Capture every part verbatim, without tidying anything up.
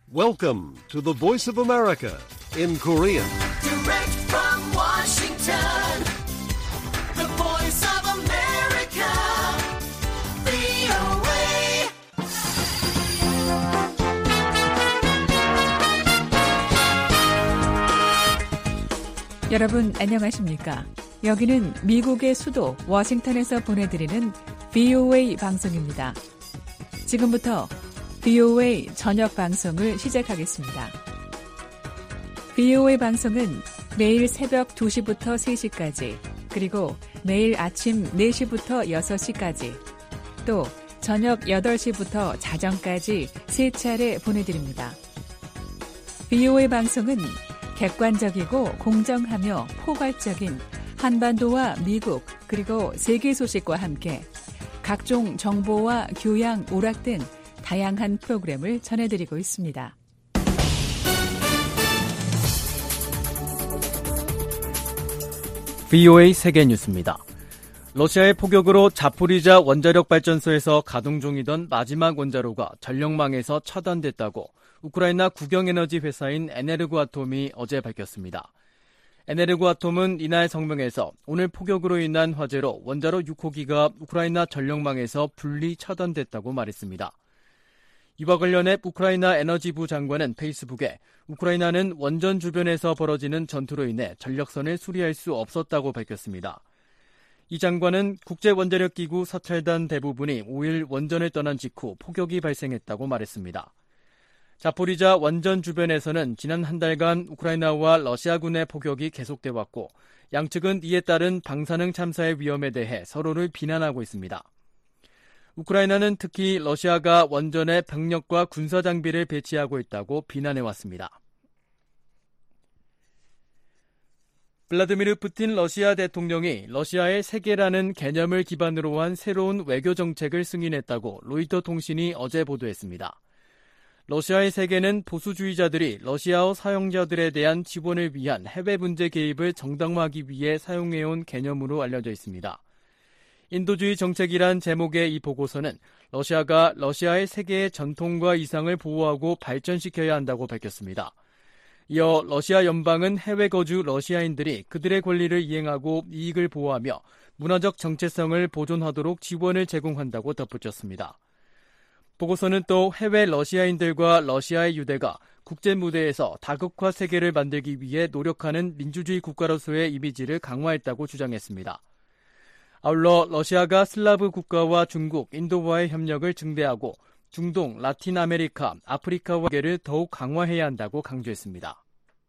Welcome to the Voice of America in Korean. Direct from Washington, the Voice of America, 브이오에이. 여러분 안녕하십니까? 여기는 미국의 수도 워싱턴에서 보내드리는 브이오에이 방송입니다. 지금부터 브이오에이 저녁 방송을 시작하겠습니다. 브이오에이 방송은 매일 새벽 두 시부터 세 시까지, 그리고 매일 아침 네 시부터 여섯 시까지, 또 저녁 여덟 시부터 자정까지 세 차례 보내드립니다. 브이오에이 방송은 객관적이고 공정하며 포괄적인 한반도와 미국 그리고 세계 소식과 함께 각종 정보와 교양, 오락 등 다양한 프로그램을 전해드리고 있습니다. 브이오에이 세계뉴스입니다. 러시아의 포격으로 자포리자 원자력 발전소에서 가동 중이던 마지막 원자로가 전력망에서 차단됐다고 우크라이나 국영에너지 회사인 에네르고아톰이 어제 밝혔습니다. 에네르고아톰은 이날 성명에서 오늘 포격으로 인한 화재로 원자로 육 호기가 우크라이나 전력망에서 분리 차단됐다고 말했습니다. 이와 관련해 우크라이나 에너지부 장관은 페이스북에 우크라이나는 원전 주변에서 벌어지는 전투로 인해 전력선을 수리할 수 없었다고 밝혔습니다. 이 장관은 국제원자력기구 사찰단 대부분이 오일 원전을 떠난 직후 포격이 발생했다고 말했습니다. 자포리자 원전 주변에서는 지난 한 달간 우크라이나와 러시아군의 포격이 계속돼 왔고 양측은 이에 따른 방사능 참사의 위험에 대해 서로를 비난하고 있습니다. 우크라이나는 특히 러시아가 원전에 병력과 군사 장비를 배치하고 있다고 비난해왔습니다. 블라디미르 푸틴 러시아 대통령이 러시아의 세계라는 개념을 기반으로 한 새로운 외교 정책을 승인했다고 로이터 통신이 어제 보도했습니다. 러시아의 세계는 보수주의자들이 러시아어 사용자들에 대한 지원을 위한 해외 문제 개입을 정당화하기 위해 사용해온 개념으로 알려져 있습니다. 인도주의 정책이란 제목의 이 보고서는 러시아가 러시아의 세계의 전통과 이상을 보호하고 발전시켜야 한다고 밝혔습니다. 이어 러시아 연방은 해외 거주 러시아인들이 그들의 권리를 이행하고 이익을 보호하며 문화적 정체성을 보존하도록 지원을 제공한다고 덧붙였습니다. 보고서는 또 해외 러시아인들과 러시아의 유대가 국제 무대에서 다극화 세계를 만들기 위해 노력하는 민주주의 국가로서의 이미지를 강화했다고 주장했습니다. 아울러 러시아가 슬라브 국가와 중국, 인도와의 협력을 증대하고 중동, 라틴 아메리카, 아프리카와 관계를 더욱 강화해야 한다고 강조했습니다.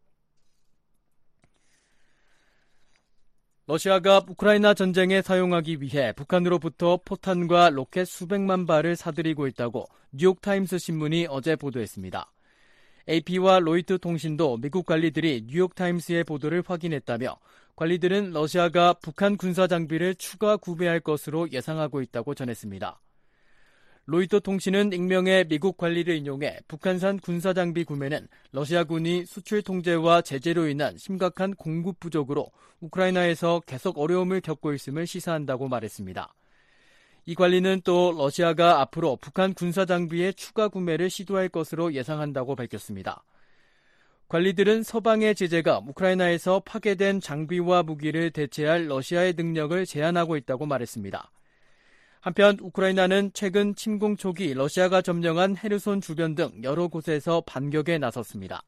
러시아가 우크라이나 전쟁에 사용하기 위해 북한으로부터 포탄과 로켓 수백만 발을 사들이고 있다고 뉴욕타임스 신문이 어제 보도했습니다. 에이피와 로이터 통신도 미국 관리들이 뉴욕타임스의 보도를 확인했다며 관리들은 러시아가 북한 군사 장비를 추가 구매할 것으로 예상하고 있다고 전했습니다. 로이터 통신은 익명의 미국 관리를 인용해 북한산 군사 장비 구매는 러시아군이 수출 통제와 제재로 인한 심각한 공급 부족으로 우크라이나에서 계속 어려움을 겪고 있음을 시사한다고 말했습니다. 이 관리는 또 러시아가 앞으로 북한 군사 장비의 추가 구매를 시도할 것으로 예상한다고 밝혔습니다. 관리들은 서방의 제재가 우크라이나에서 파괴된 장비와 무기를 대체할 러시아의 능력을 제한하고 있다고 말했습니다. 한편 우크라이나는 최근 침공 초기 러시아가 점령한 헤르손 주변 등 여러 곳에서 반격에 나섰습니다.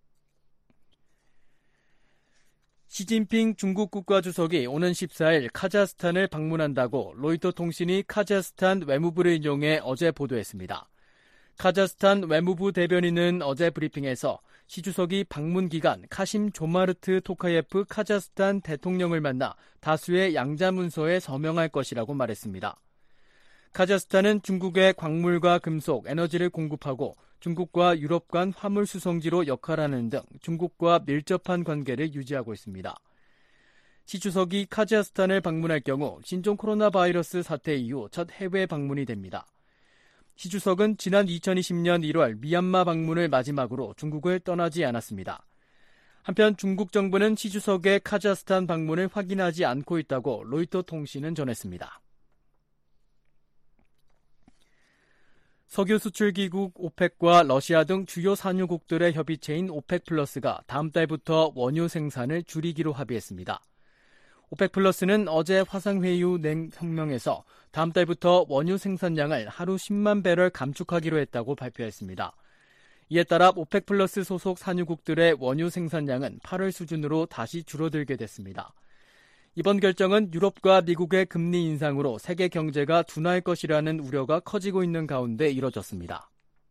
시진핑 중국 국가주석이 오는 십사일 카자흐스탄을 방문한다고 로이터 통신이 카자흐스탄 외무부를 인용해 어제 보도했습니다. 카자흐스탄 외무부 대변인은 어제 브리핑에서 시 주석이 방문 기간 카심 조마르트 토카예프 카자흐스탄 대통령을 만나 다수의 양자 문서에 서명할 것이라고 말했습니다. 카자흐스탄은 중국의 광물과 금속, 에너지를 공급하고 중국과 유럽 간 화물 수송지로 역할하는 등 중국과 밀접한 관계를 유지하고 있습니다. 시 주석이 카자흐스탄을 방문할 경우 신종 코로나 바이러스 사태 이후 첫 해외 방문이 됩니다. 시 주석은 지난 이천이십년 일월 미얀마 방문을 마지막으로 중국을 떠나지 않았습니다. 한편 중국 정부는 시 주석의 카자흐스탄 방문을 확인하지 않고 있다고 로이터 통신은 전했습니다. 석유 수출기국 오펙과 러시아 등 주요 산유국들의 협의체인 오펙 플러스가 다음 달부터 원유 생산을 줄이기로 합의했습니다. 오펙 플러스는 어제 화상회의 후 낸 성명에서 다음 달부터 원유 생산량을 하루 십만 배럴 감축하기로 했다고 발표했습니다. 이에 따라 오펙 플러스 소속 산유국들의 원유 생산량은 팔월 수준으로 다시 줄어들게 됐습니다. 이번 결정은 유럽과 미국의 금리 인상으로 세계 경제가 둔화할 것이라는 우려가 커지고 있는 가운데 이뤄졌습니다.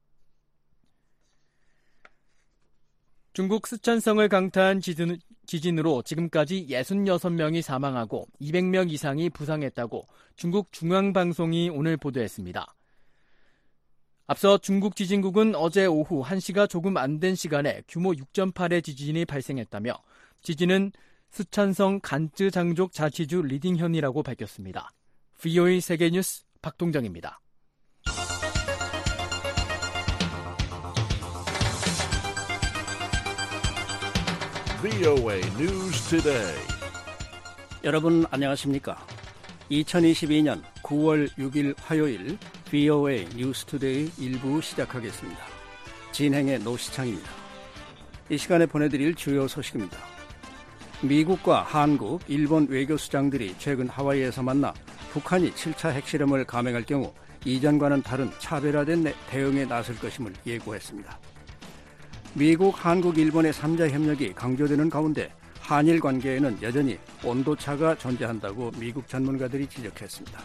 중국 쓰촨성을 강타한 지진, 지진으로 지금까지 육십육 명이 사망하고 이백 명 이상이 부상했다고 중국 중앙방송이 오늘 보도했습니다. 앞서 중국 지진국은 어제 오후 한 시가 조금 안 된 시간에 규모 육 점 팔의 지진이 발생했다며 지진은 쓰촨성 간쯔 장족 자치주 리딩현이라고 밝혔습니다. 브이오에이 세계뉴스 박동정입니다. 브이오에이 News Today. 여러분 안녕하십니까? 이천이십이년 구월 육일 화요일 브이오에이 뉴스 투데이 일부 시작하겠습니다. 진행의 노시창입니다. 이 시간에 보내드릴 주요 소식입니다. 미국과 한국, 일본 외교수장들이 최근 하와이에서 만나 북한이 칠 차 핵실험을 감행할 경우 이전과는 다른 차별화된 대응에 나설 것임을 예고했습니다. 미국, 한국, 일본의 삼자 협력이 강조되는 가운데 한일 관계에는 여전히 온도차가 존재한다고 미국 전문가들이 지적했습니다.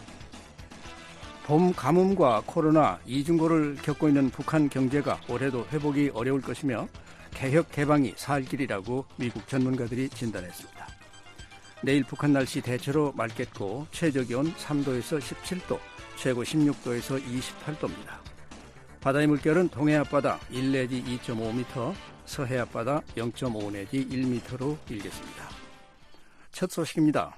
봄 가뭄과 코로나 이중고를 겪고 있는 북한 경제가 올해도 회복이 어려울 것이며 개혁 개방이 살 길이라고 미국 전문가들이 진단했습니다. 내일 북한 날씨 대체로 맑겠고 최저기온 삼도에서 십칠도, 최고 십육도에서 이십팔도입니다. 바다의 물결은 동해 앞바다 일 내지 이 점 오 미터, 서해 앞바다 영 점 오 내지 일 미터로 일겠습니다. 첫 소식입니다.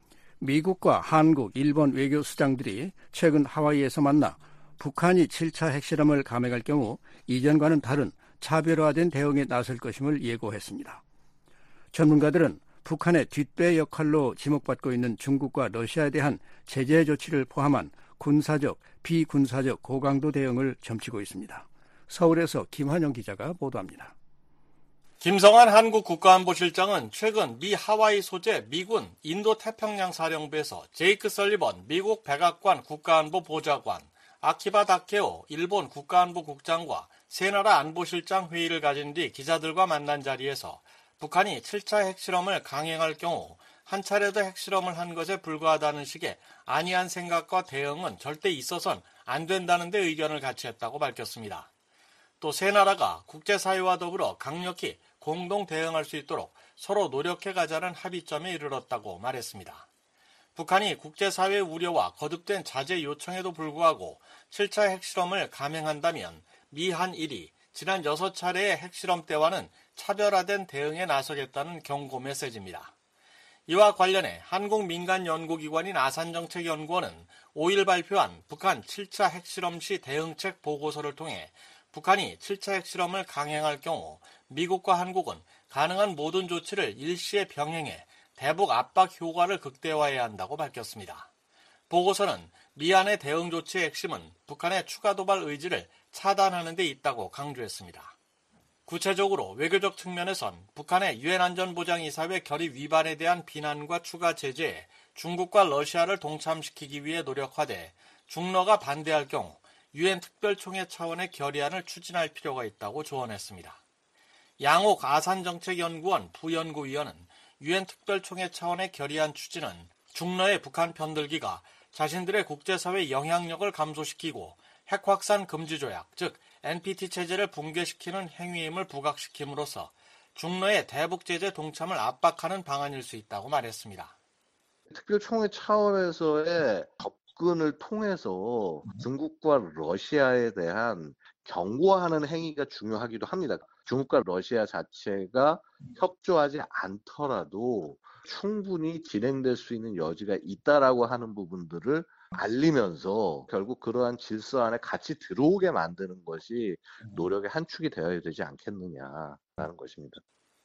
미국과 한국, 일본 외교수장들이 최근 하와이에서 만나 북한이 칠 차 핵실험을 감행할 경우 이전과는 다른 차별화된 대응에 나설 것임을 예고했습니다. 전문가들은 북한의 뒷배 역할로 지목받고 있는 중국과 러시아에 대한 제재 조치를 포함한 군사적, 비군사적 고강도 대응을 점치고 있습니다. 서울에서 김환영 기자가 보도합니다. 김성한 한국 국가안보실장은 최근 미 하와이 소재 미군 인도태평양 사령부에서 제이크 설리번 미국 백악관 국가안보 보좌관, 아키바 다케오 일본 국가안보국장과 세 나라 안보실장 회의를 가진 뒤 기자들과 만난 자리에서 북한이 칠 차 핵실험을 강행할 경우 한 차례도 핵실험을 한 것에 불과하다는 식의 안이한 생각과 대응은 절대 있어선 안 된다는 데 의견을 같이 했다고 밝혔습니다. 또 세 나라가 국제사회와 더불어 강력히 공동 대응할 수 있도록 서로 노력해 가자는 합의점에 이르렀다고 말했습니다. 북한이 국제사회의 우려와 거듭된 자제 요청에도 불구하고 칠 차 핵실험을 감행한다면 미 한일이 지난 여섯 차례의 핵실험 때와는 차별화된 대응에 나서겠다는 경고 메시지입니다. 이와 관련해 한국민간연구기관인 아산정책연구원은 오일 발표한 북한 칠 차 핵실험 시 대응책 보고서를 통해 북한이 칠 차 핵실험을 강행할 경우 미국과 한국은 가능한 모든 조치를 일시에 병행해 대북 압박 효과를 극대화해야 한다고 밝혔습니다. 보고서는 미한의 대응 조치의 핵심은 북한의 추가 도발 의지를 차단하는 데 있다고 강조했습니다. 구체적으로 외교적 측면에선 북한의 유엔 안전보장이사회 결의 위반에 대한 비난과 추가 제재에 중국과 러시아를 동참시키기 위해 노력하되 중러가 반대할 경우 유엔 특별총회 차원의 결의안을 추진할 필요가 있다고 조언했습니다. 양옥 아산정책연구원 부연구위원은 유엔 특별총회 차원의 결의안 추진은 중러의 북한 편들기가 자신들의 국제사회 영향력을 감소시키고 핵확산 금지 조약, 즉 엔피티 체제를 붕괴시키는 행위임을 부각시킴으로써 중러의 대북 제재 동참을 압박하는 방안일 수 있다고 말했습니다. 특별총회 차원에서의 접근을 통해서 중국과 러시아에 대한 경고하는 행위가 중요하기도 합니다. 중국과 러시아 자체가 협조하지 않더라도 충분히 진행될 수 있는 여지가 있다라고 하는 부분들을 알리면서 결국 그러한 질서 안에 같이 들어오게 만드는 것이 노력의 한 축이 되어야 되지 않겠느냐라는 것입니다.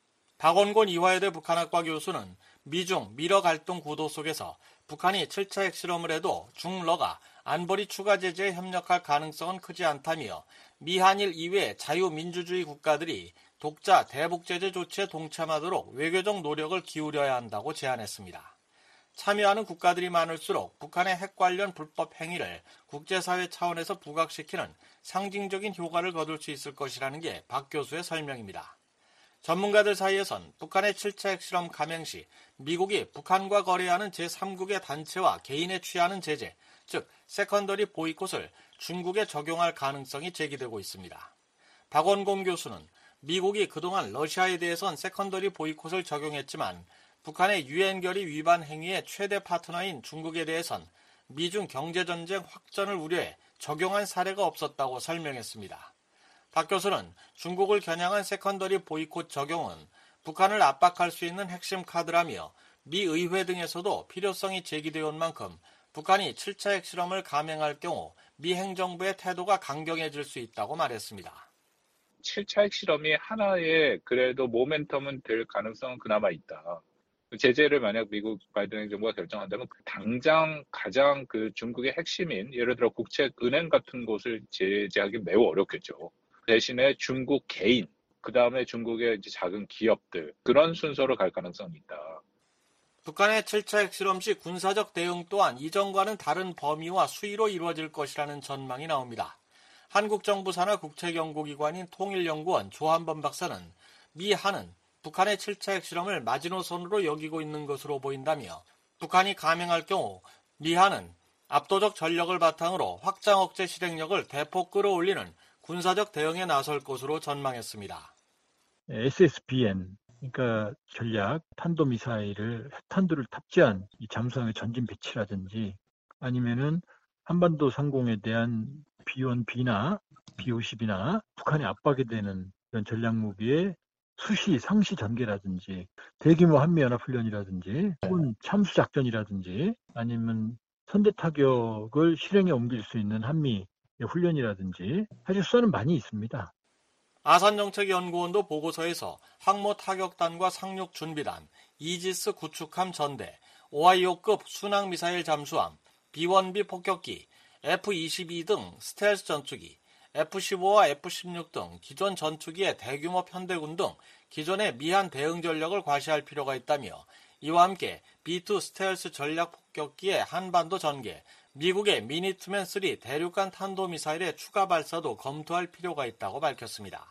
박원곤 이화여대 북한학과 교수는 미중 미러 갈등 구도 속에서 북한이 칠 차 핵실험을 해도 중러가 안보리 추가 제재에 협력할 가능성은 크지 않다며 미한일 이외 자유민주주의 국가들이 독자 대북 제재 조치에 동참하도록 외교적 노력을 기울여야 한다고 제안했습니다. 참여하는 국가들이 많을수록 북한의 핵 관련 불법 행위를 국제사회 차원에서 부각시키는 상징적인 효과를 거둘 수 있을 것이라는 게 박 교수의 설명입니다. 전문가들 사이에선 북한의 칠 차 핵실험 감행 시 미국이 북한과 거래하는 제삼국의 단체와 개인에 취하는 제재, 즉 세컨더리 보이콧을 중국에 적용할 가능성이 제기되고 있습니다. 박원곤 교수는 미국이 그동안 러시아에 대해선 세컨더리 보이콧을 적용했지만 북한의 유엔 결의 위반 행위의 최대 파트너인 중국에 대해선 미중 경제전쟁 확전을 우려해 적용한 사례가 없었다고 설명했습니다. 박 교수는 중국을 겨냥한 세컨더리 보이콧 적용은 북한을 압박할 수 있는 핵심 카드라며 미 의회 등에서도 필요성이 제기되어 온 만큼 북한이 칠 차 핵실험을 감행할 경우 미 행정부의 태도가 강경해질 수 있다고 말했습니다. 칠 차 핵실험이 하나의 그래도 모멘텀은 될 가능성은 그나마 있다. 제재를 만약 미국 바이든 행정부가 결정한다면 당장 가장 그 중국의 핵심인 예를 들어 국책은행 같은 곳을 제재하기 매우 어렵겠죠. 대신에 중국 개인, 그 다음에 중국의 이제 작은 기업들 그런 순서로 갈 가능성이 있다. 북한의 칠 차 핵실험 시 군사적 대응 또한 이전과는 다른 범위와 수위로 이루어질 것이라는 전망이 나옵니다. 한국 정부 산하 국책연구기관인 통일연구원 조한범 박사는 미 한은 북한의 칠 차 핵실험을 마지노선으로 여기고 있는 것으로 보인다며 북한이 감행할 경우 미 한은 압도적 전력을 바탕으로 확장 억제 실행력을 대폭 끌어올리는 군사적 대응에 나설 것으로 전망했습니다. 에스에스비엔, 그러니까 전략 탄도미사일을 핵탄두를 탑재한 이 잠수함의 전진 배치라든지 아니면은 한반도 상공에 대한 비 원 비나 비 오십이나 북한의 압박이 되는 이런 전략 무기의 수시, 상시 전개라든지 대규모 한미연합훈련이라든지 혹은 참수작전이라든지 아니면 선제 타격을 실행에 옮길 수 있는 한미 훈련이라든지 사실 수단은 많이 있습니다. 아산정책연구원도 보고서에서 항모 타격단과 상륙준비단, 이지스 구축함 전대, 오하이오급 순항미사일 잠수함, 비 원 비 폭격기, 에프 이십이 등 스텔스 전투기, 에프 십오와 에프 십육 등 기존 전투기의 대규모 편대군 등 기존의 미한 대응 전력을 과시할 필요가 있다며 이와 함께 비 투 스텔스 전략 폭격기의 한반도 전개, 미국의 미니트맨 삼 대륙간 탄도미사일의 추가 발사도 검토할 필요가 있다고 밝혔습니다.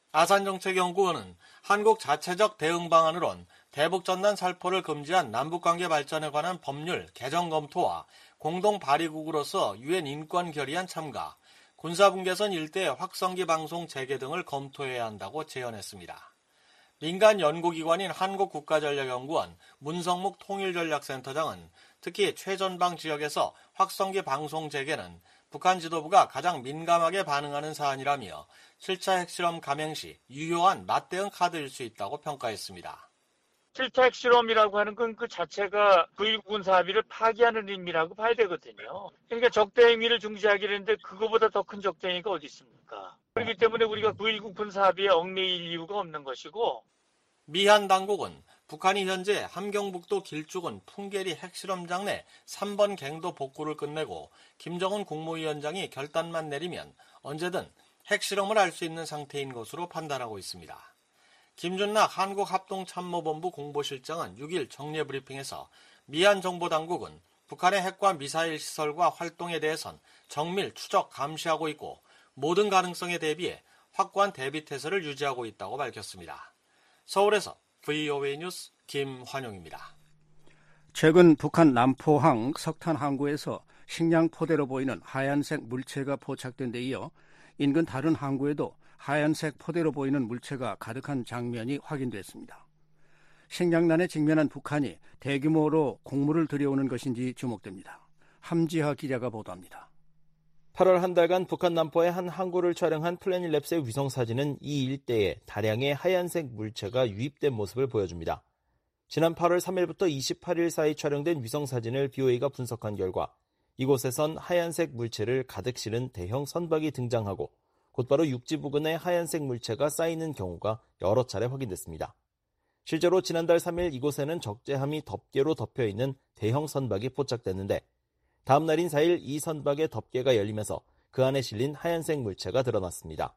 아산정책연구원은 한국 자체적 대응 방안으론 대북전단 살포를 금지한 남북관계 발전에 관한 법률 개정 검토와 공동 발의국으로서 유엔 인권 결의안 참가, 군사분계선 일대의 확성기 방송 재개 등을 검토해야 한다고 제언했습니다. 민간 연구기관인 한국국가전략연구원 문성묵 통일전략센터장은 특히 최전방 지역에서 확성기 방송 재개는 북한 지도부가 가장 민감하게 반응하는 사안이라며 칠 차 핵실험 감행 시 유효한 맞대응 카드일 수 있다고 평가했습니다. 칠 차 핵실험이라고 하는 건 그 자체가 구일구 군사합의를 파기하는 의미라고 봐야 되거든요. 그러니까 적대행위를 중지하기로 했는데 그거보다 더 큰 적대행위가 어디 있습니까? 그렇기 때문에 우리가 구일구 군사합의에 얽매일 이유가 없는 것이고. 미한 당국은 북한이 현재 함경북도 길쭉은 풍계리 핵실험장 내 삼 번 갱도 복구를 끝내고 김정은 국무위원장이 결단만 내리면 언제든 핵실험을 할 수 있는 상태인 것으로 판단하고 있습니다. 김준락 한국합동참모본부 공보실장은 육 일 정례브리핑에서 미한 정보당국은 북한의 핵과 미사일 시설과 활동에 대해선 정밀 추적 감시하고 있고 모든 가능성에 대비해 확고한 대비태세를 유지하고 있다고 밝혔습니다. 서울에서 브이오에이 뉴스 김환용입니다. 최근 북한 남포항 석탄 항구에서 식량 포대로 보이는 하얀색 물체가 포착된 데 이어 인근 다른 항구에도 하얀색 포대로 보이는 물체가 가득한 장면이 확인됐습니다. 식량난에 직면한 북한이 대규모로 곡물을 들여오는 것인지 주목됩니다. 함지하 기자가 보도합니다. 팔월 한 달간 북한 남포의 한 항구를 촬영한 플래닛랩스의 위성사진은 이 일대에 다량의 하얀색 물체가 유입된 모습을 보여줍니다. 지난 팔월 삼 일부터 이십팔 일 사이 촬영된 위성사진을 비오에이가 분석한 결과 이곳에선 하얀색 물체를 가득 실은 대형 선박이 등장하고 곧바로 육지 부근에 하얀색 물체가 쌓이는 경우가 여러 차례 확인됐습니다. 실제로 지난달 삼 일 이곳에는 적재함이 덮개로 덮여있는 대형 선박이 포착됐는데 다음 날인 사 일 이 선박의 덮개가 열리면서 그 안에 실린 하얀색 물체가 드러났습니다.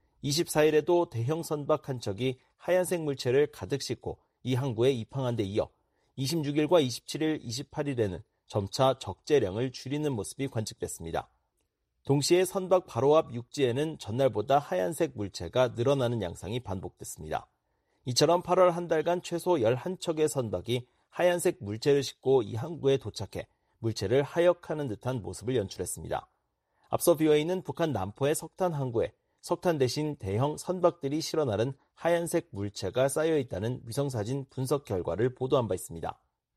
이십사 일에도 대형 선박 한 척이 하얀색 물체를 가득 싣고 이 항구에 입항한 데 이어 이십육 일과 이십칠 일, 이십팔 일에는 점차 적재량을 줄이는 모습이 관측됐습니다. 동시에 선박 바로 앞 육지에는 전날보다 하얀색 물체가 늘어나는 양상이 반복됐습니다. 이처럼 팔월 한 달간 최소 열한 척의 선박이 하얀색 물체를 싣고 이 항구에 도착해 물체를 하역하는 듯한 모습을 연출했습니다. 앞서 비어있는 북한 남포의 석탄 항구에 석탄 대신 대형 선박들이 실어 나른 하얀색 물체가 쌓여있다는 위성사진 분석 결과를 보도한 바 있습니다.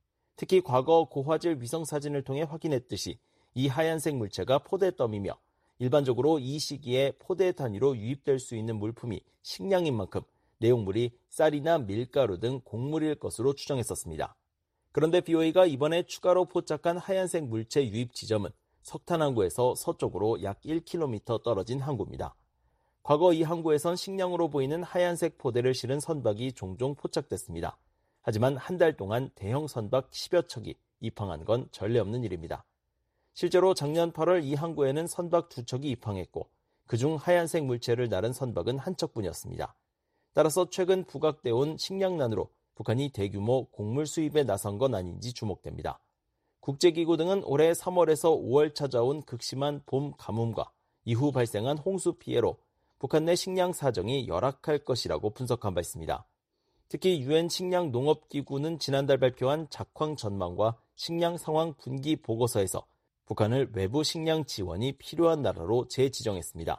특히 과거 고화질 위성사진을 통해 확인했듯이 이 하얀색 물체가 포대더미며 일반적으로 이 시기에 포대 단위로 유입될 수 있는 물품이 식량인 만큼 내용물이 쌀이나 밀가루 등 곡물일 것으로 추정했었습니다. 그런데 비오이가 이번에 추가로 포착한 하얀색 물체 유입 지점은 석탄 항구에서 서쪽으로 약 일 킬로미터 떨어진 항구입니다. 과거 이 항구에선 식량으로 보이는 하얀색 포대를 실은 선박이 종종 포착됐습니다. 하지만 한 달 동안 대형 선박 십여 척이 입항한 건 전례 없는 일입니다. 실제로 작년 팔월 이 항구에는 선박 두 척이 입항했고 그중 하얀색 물체를 나른 선박은 한 척뿐이었습니다. 따라서 최근 부각돼 온 식량난으로 북한이 대규모 곡물 수입에 나선 건 아닌지 주목됩니다. 국제기구 등은 올해 삼월에서 오월 찾아온 극심한 봄 가뭄과 이후 발생한 홍수 피해로 북한 내 식량 사정이 열악할 것이라고 분석한 바 있습니다. 특히 유엔 식량농업기구는 지난달 발표한 작황 전망과 식량 상황 분기 보고서에서 북한을 외부 식량 지원이 필요한 나라로 재지정했습니다.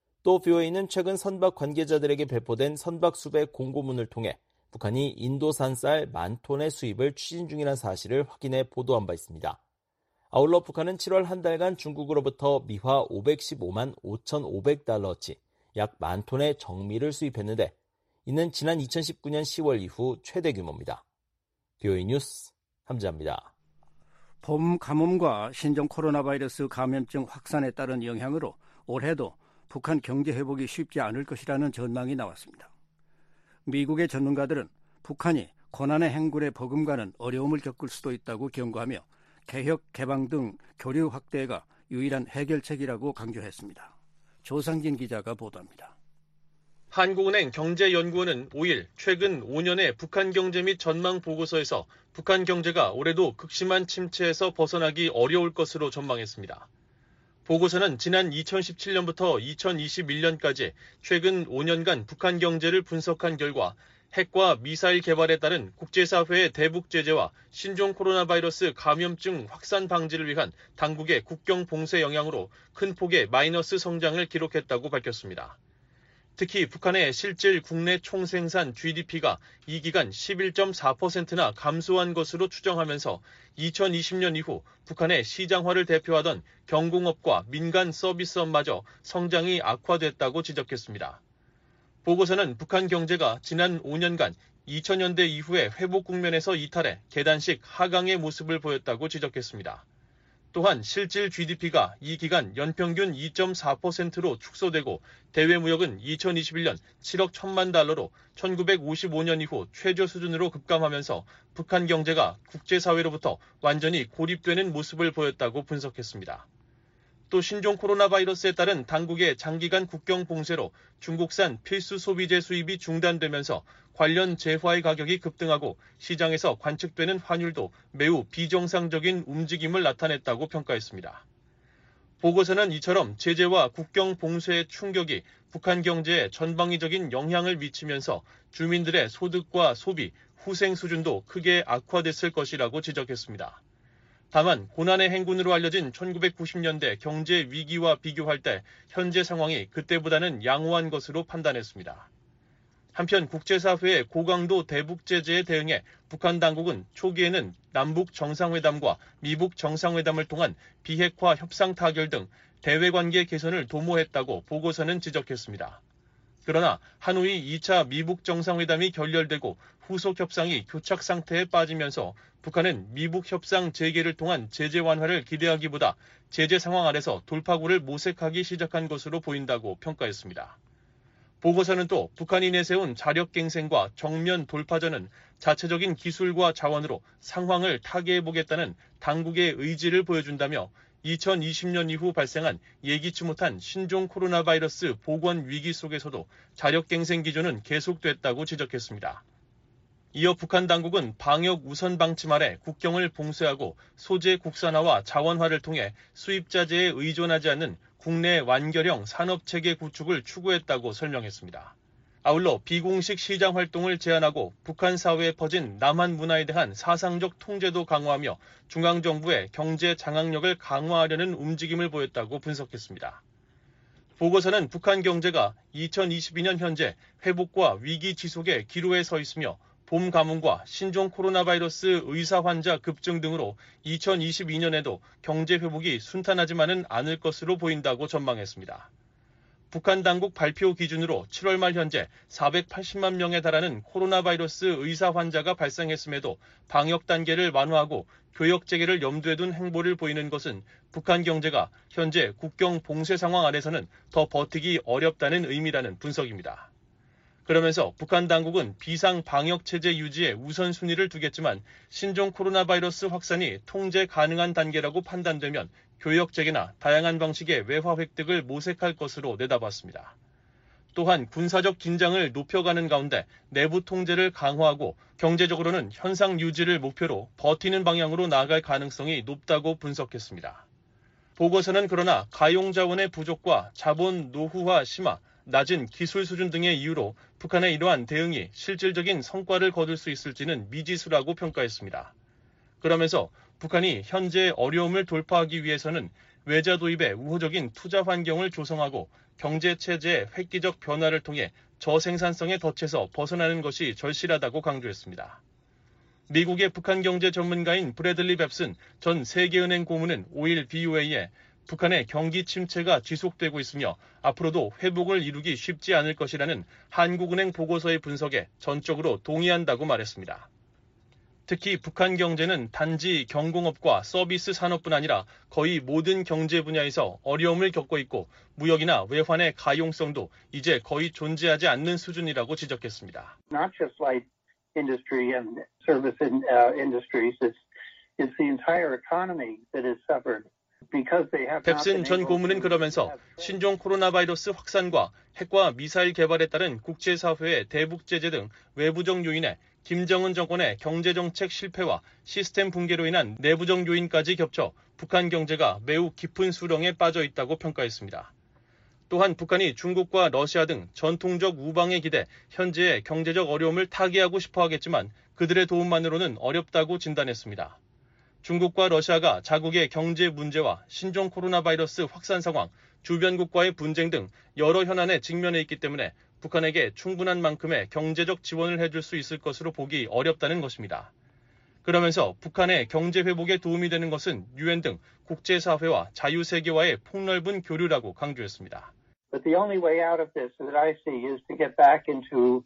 또 비오에이는 최근 선박 관계자들에게 배포된 선박 수배 공고문을 통해 북한이 인도산 쌀 만 톤의 수입을 추진 중이라는 사실을 확인해 보도한 바 있습니다. 아울러 북한은 칠월 한 달간 중국으로부터 미화 오백십오만 오천오백 달러어치 약 만 톤의 정미를 수입했는데 이는 지난 이천십구 년 시월 이후 최대 규모입니다. 비오에이 뉴스 함지아입니다. 봄 가뭄과 신종 코로나 바이러스 감염증 확산에 따른 영향으로 올해도 북한 경제 회복이 쉽지 않을 것이라는 전망이 나왔습니다. 미국의 전문가들은 북한이 고난의 행군에 버금가는 어려움을 겪을 수도 있다고 경고하며 개혁, 개방 등 교류 확대가 유일한 해결책이라고 강조했습니다. 조상진 기자가 보도합니다. 한국은행 경제연구원은 오 일 최근 오 년의 북한 경제 및 전망 보고서에서 북한 경제가 올해도 극심한 침체에서 벗어나기 어려울 것으로 전망했습니다. 보고서는 지난 이천십칠 년부터 이천이십일 년까지 최근 오 년간 북한 경제를 분석한 결과 핵과 미사일 개발에 따른 국제사회의 대북 제재와 신종 코로나 바이러스 감염증 확산 방지를 위한 당국의 국경 봉쇄 영향으로 큰 폭의 마이너스 성장을 기록했다고 밝혔습니다. 특히 북한의 실질 국내 총생산 지디피가 이 기간 십일 점 사 퍼센트나 감소한 것으로 추정하면서 이천이십 년 이후 북한의 시장화를 대표하던 경공업과 민간 서비스업마저 성장이 악화됐다고 지적했습니다. 보고서는 북한 경제가 지난 오 년간 이천 년대 이후의 회복 국면에서 이탈해 계단식 하강의 모습을 보였다고 지적했습니다. 또한 실질 지디피가 이 기간 연평균 이 점 사 퍼센트로 축소되고 대외무역은 이천이십일 년 칠억 천만 달러로 천구백오십오 년 이후 최저 수준으로 급감하면서 북한 경제가 국제사회로부터 완전히 고립되는 모습을 보였다고 분석했습니다. 또 신종 코로나 바이러스에 따른 당국의 장기간 국경 봉쇄로 중국산 필수 소비재 수입이 중단되면서 관련 재화의 가격이 급등하고 시장에서 관측되는 환율도 매우 비정상적인 움직임을 나타냈다고 평가했습니다. 보고서는 이처럼 제재와 국경 봉쇄의 충격이 북한 경제에 전방위적인 영향을 미치면서 주민들의 소득과 소비, 후생 수준도 크게 악화됐을 것이라고 지적했습니다. 다만 고난의 행군으로 알려진 천구백구십 년대 경제 위기와 비교할 때 현재 상황이 그때보다는 양호한 것으로 판단했습니다. 한편 국제사회의 고강도 대북 제재에 대응해 북한 당국은 초기에는 남북 정상회담과 미북 정상회담을 통한 비핵화 협상 타결 등 대외관계 개선을 도모했다고 보고서는 지적했습니다. 그러나 하노이 이 차 미북 정상회담이 결렬되고 후속 협상이 교착 상태에 빠지면서 북한은 미북 협상 재개를 통한 제재 완화를 기대하기보다 제재 상황 아래서 돌파구를 모색하기 시작한 것으로 보인다고 평가했습니다. 보고서는 또 북한이 내세운 자력갱생과 정면 돌파전은 자체적인 기술과 자원으로 상황을 타개해보겠다는 당국의 의지를 보여준다며 이천이십 년 이후 발생한 예기치 못한 신종 코로나 바이러스 보건 위기 속에서도 자력갱생 기조는 계속됐다고 지적했습니다. 이어 북한 당국은 방역 우선 방침 아래 국경을 봉쇄하고 소재 국산화와 자원화를 통해 수입자재에 의존하지 않는 국내 완결형 산업체계 구축을 추구했다고 설명했습니다. 아울러 비공식 시장 활동을 제한하고 북한 사회에 퍼진 남한 문화에 대한 사상적 통제도 강화하며 중앙정부의 경제 장악력을 강화하려는 움직임을 보였다고 분석했습니다. 보고서는 북한 경제가 이천이십이 년 현재 회복과 위기 지속의 기로에 서 있으며 봄 가뭄과 신종 코로나 바이러스 의사 환자 급증 등으로 이천이십이 년에도 경제 회복이 순탄하지만은 않을 것으로 보인다고 전망했습니다. 북한 당국 발표 기준으로 칠월 말 현재 사백팔십만 명에 달하는 코로나 바이러스 의사 환자가 발생했음에도 방역 단계를 완화하고 교역 재개를 염두에 둔 행보를 보이는 것은 북한 경제가 현재 국경 봉쇄 상황 아래서는 더 버티기 어렵다는 의미라는 분석입니다. 그러면서 북한 당국은 비상 방역 체제 유지에 우선순위를 두겠지만 신종 코로나 바이러스 확산이 통제 가능한 단계라고 판단되면 교역 재개나 다양한 방식의 외화 획득을 모색할 것으로 내다봤습니다. 또한 군사적 긴장을 높여가는 가운데 내부 통제를 강화하고 경제적으로는 현상 유지를 목표로 버티는 방향으로 나아갈 가능성이 높다고 분석했습니다. 보고서는 그러나 가용 자원의 부족과 자본 노후화 심화, 낮은 기술 수준 등의 이유로 북한의 이러한 대응이 실질적인 성과를 거둘 수 있을지는 미지수라고 평가했습니다. 그러면서 북한이 현재 어려움을 돌파하기 위해서는 외자 도입에 우호적인 투자 환경을 조성하고 경제체제의 획기적 변화를 통해 저생산성의 덫에서 벗어나는 것이 절실하다고 강조했습니다. 미국의 북한 경제 전문가인 브래들리 뱁슨 전 세계은행 고문은 오일 비오에이에 북한의 경기 침체가 지속되고 있으며 앞으로도 회복을 이루기 쉽지 않을 것이라는 한국은행 보고서의 분석에 전적으로 동의한다고 말했습니다. 특히 북한 경제는 단지 경공업과 서비스 산업뿐 아니라 거의 모든 경제 분야에서 어려움을 겪고 있고 무역이나 외환의 가용성도 이제 거의 존재하지 않는 수준이라고 지적했습니다. Not just light industry and service in, uh, industries, it's, it's the entire economy that has suffered. 뱁슨 전 고문은 그러면서 신종 코로나 바이러스 확산과 핵과 미사일 개발에 따른 국제사회의 대북 제재 등 외부적 요인에 김정은 정권의 경제정책 실패와 시스템 붕괴로 인한 내부적 요인까지 겹쳐 북한 경제가 매우 깊은 수렁에 빠져 있다고 평가했습니다. 또한 북한이 중국과 러시아 등 전통적 우방에 기대 현재의 경제적 어려움을 타개하고 싶어 하겠지만 그들의 도움만으로는 어렵다고 진단했습니다. 중국과 러시아가 자국의 경제 문제와 신종 코로나 바이러스 확산 상황, 주변국과의 분쟁 등 여러 현안에 직면해 있기 때문에 북한에게 충분한 만큼의 경제적 지원을 해줄 수 있을 것으로 보기 어렵다는 것입니다. 그러면서 북한의 경제 회복에 도움이 되는 것은 유엔 등 국제사회와 자유세계와의 폭넓은 교류라고 강조했습니다. But the only way out of this that I see is to get back into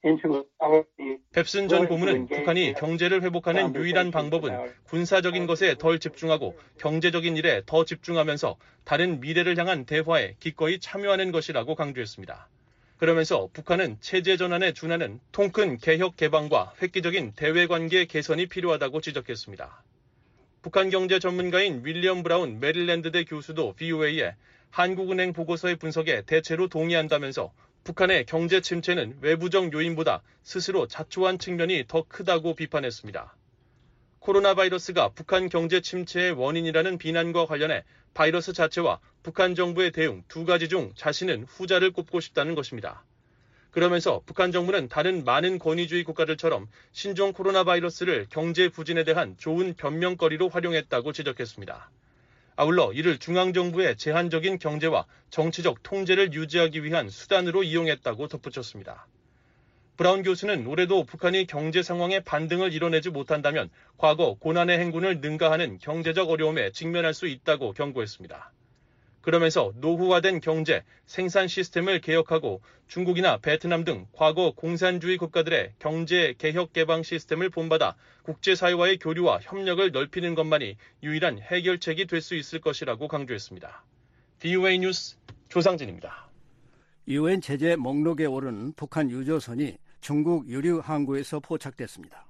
뱁슨 전 고문은 북한이 경제를 회복하는 유일한 방법은 군사적인 것에 덜 집중하고 경제적인 일에 더 집중하면서 다른 미래를 향한 대화에 기꺼이 참여하는 것이라고 강조했습니다. 그러면서 북한은 체제 전환에 준하는 통큰 개혁 개방과 획기적인 대외관계 개선이 필요하다고 지적했습니다. 북한 경제 전문가인 윌리엄 브라운 메릴랜드대 교수도 비오에이에 한국은행 보고서의 분석에 대체로 동의한다면서 북한의 경제 침체는 외부적 요인보다 스스로 자초한 측면이 더 크다고 비판했습니다. 코로나 바이러스가 북한 경제 침체의 원인이라는 비난과 관련해 바이러스 자체와 북한 정부의 대응 두 가지 중 자신은 후자를 꼽고 싶다는 것입니다. 그러면서 북한 정부는 다른 많은 권위주의 국가들처럼 신종 코로나 바이러스를 경제 부진에 대한 좋은 변명거리로 활용했다고 지적했습니다. 아울러 이를 중앙정부의 제한적인 경제와 정치적 통제를 유지하기 위한 수단으로 이용했다고 덧붙였습니다. 브라운 교수는 올해도 북한이 경제 상황의 반등을 이뤄내지 못한다면 과거 고난의 행군을 능가하는 경제적 어려움에 직면할 수 있다고 경고했습니다. 그러면서 노후화된 경제, 생산 시스템을 개혁하고 중국이나 베트남 등 과거 공산주의 국가들의 경제 개혁 개방 시스템을 본받아 국제사회와의 교류와 협력을 넓히는 것만이 유일한 해결책이 될 수 있을 것이라고 강조했습니다. 비오에이 뉴스 조상진입니다. 유엔 제재 목록에 오른 북한 유조선이 중국 유류 항구에서 포착됐습니다.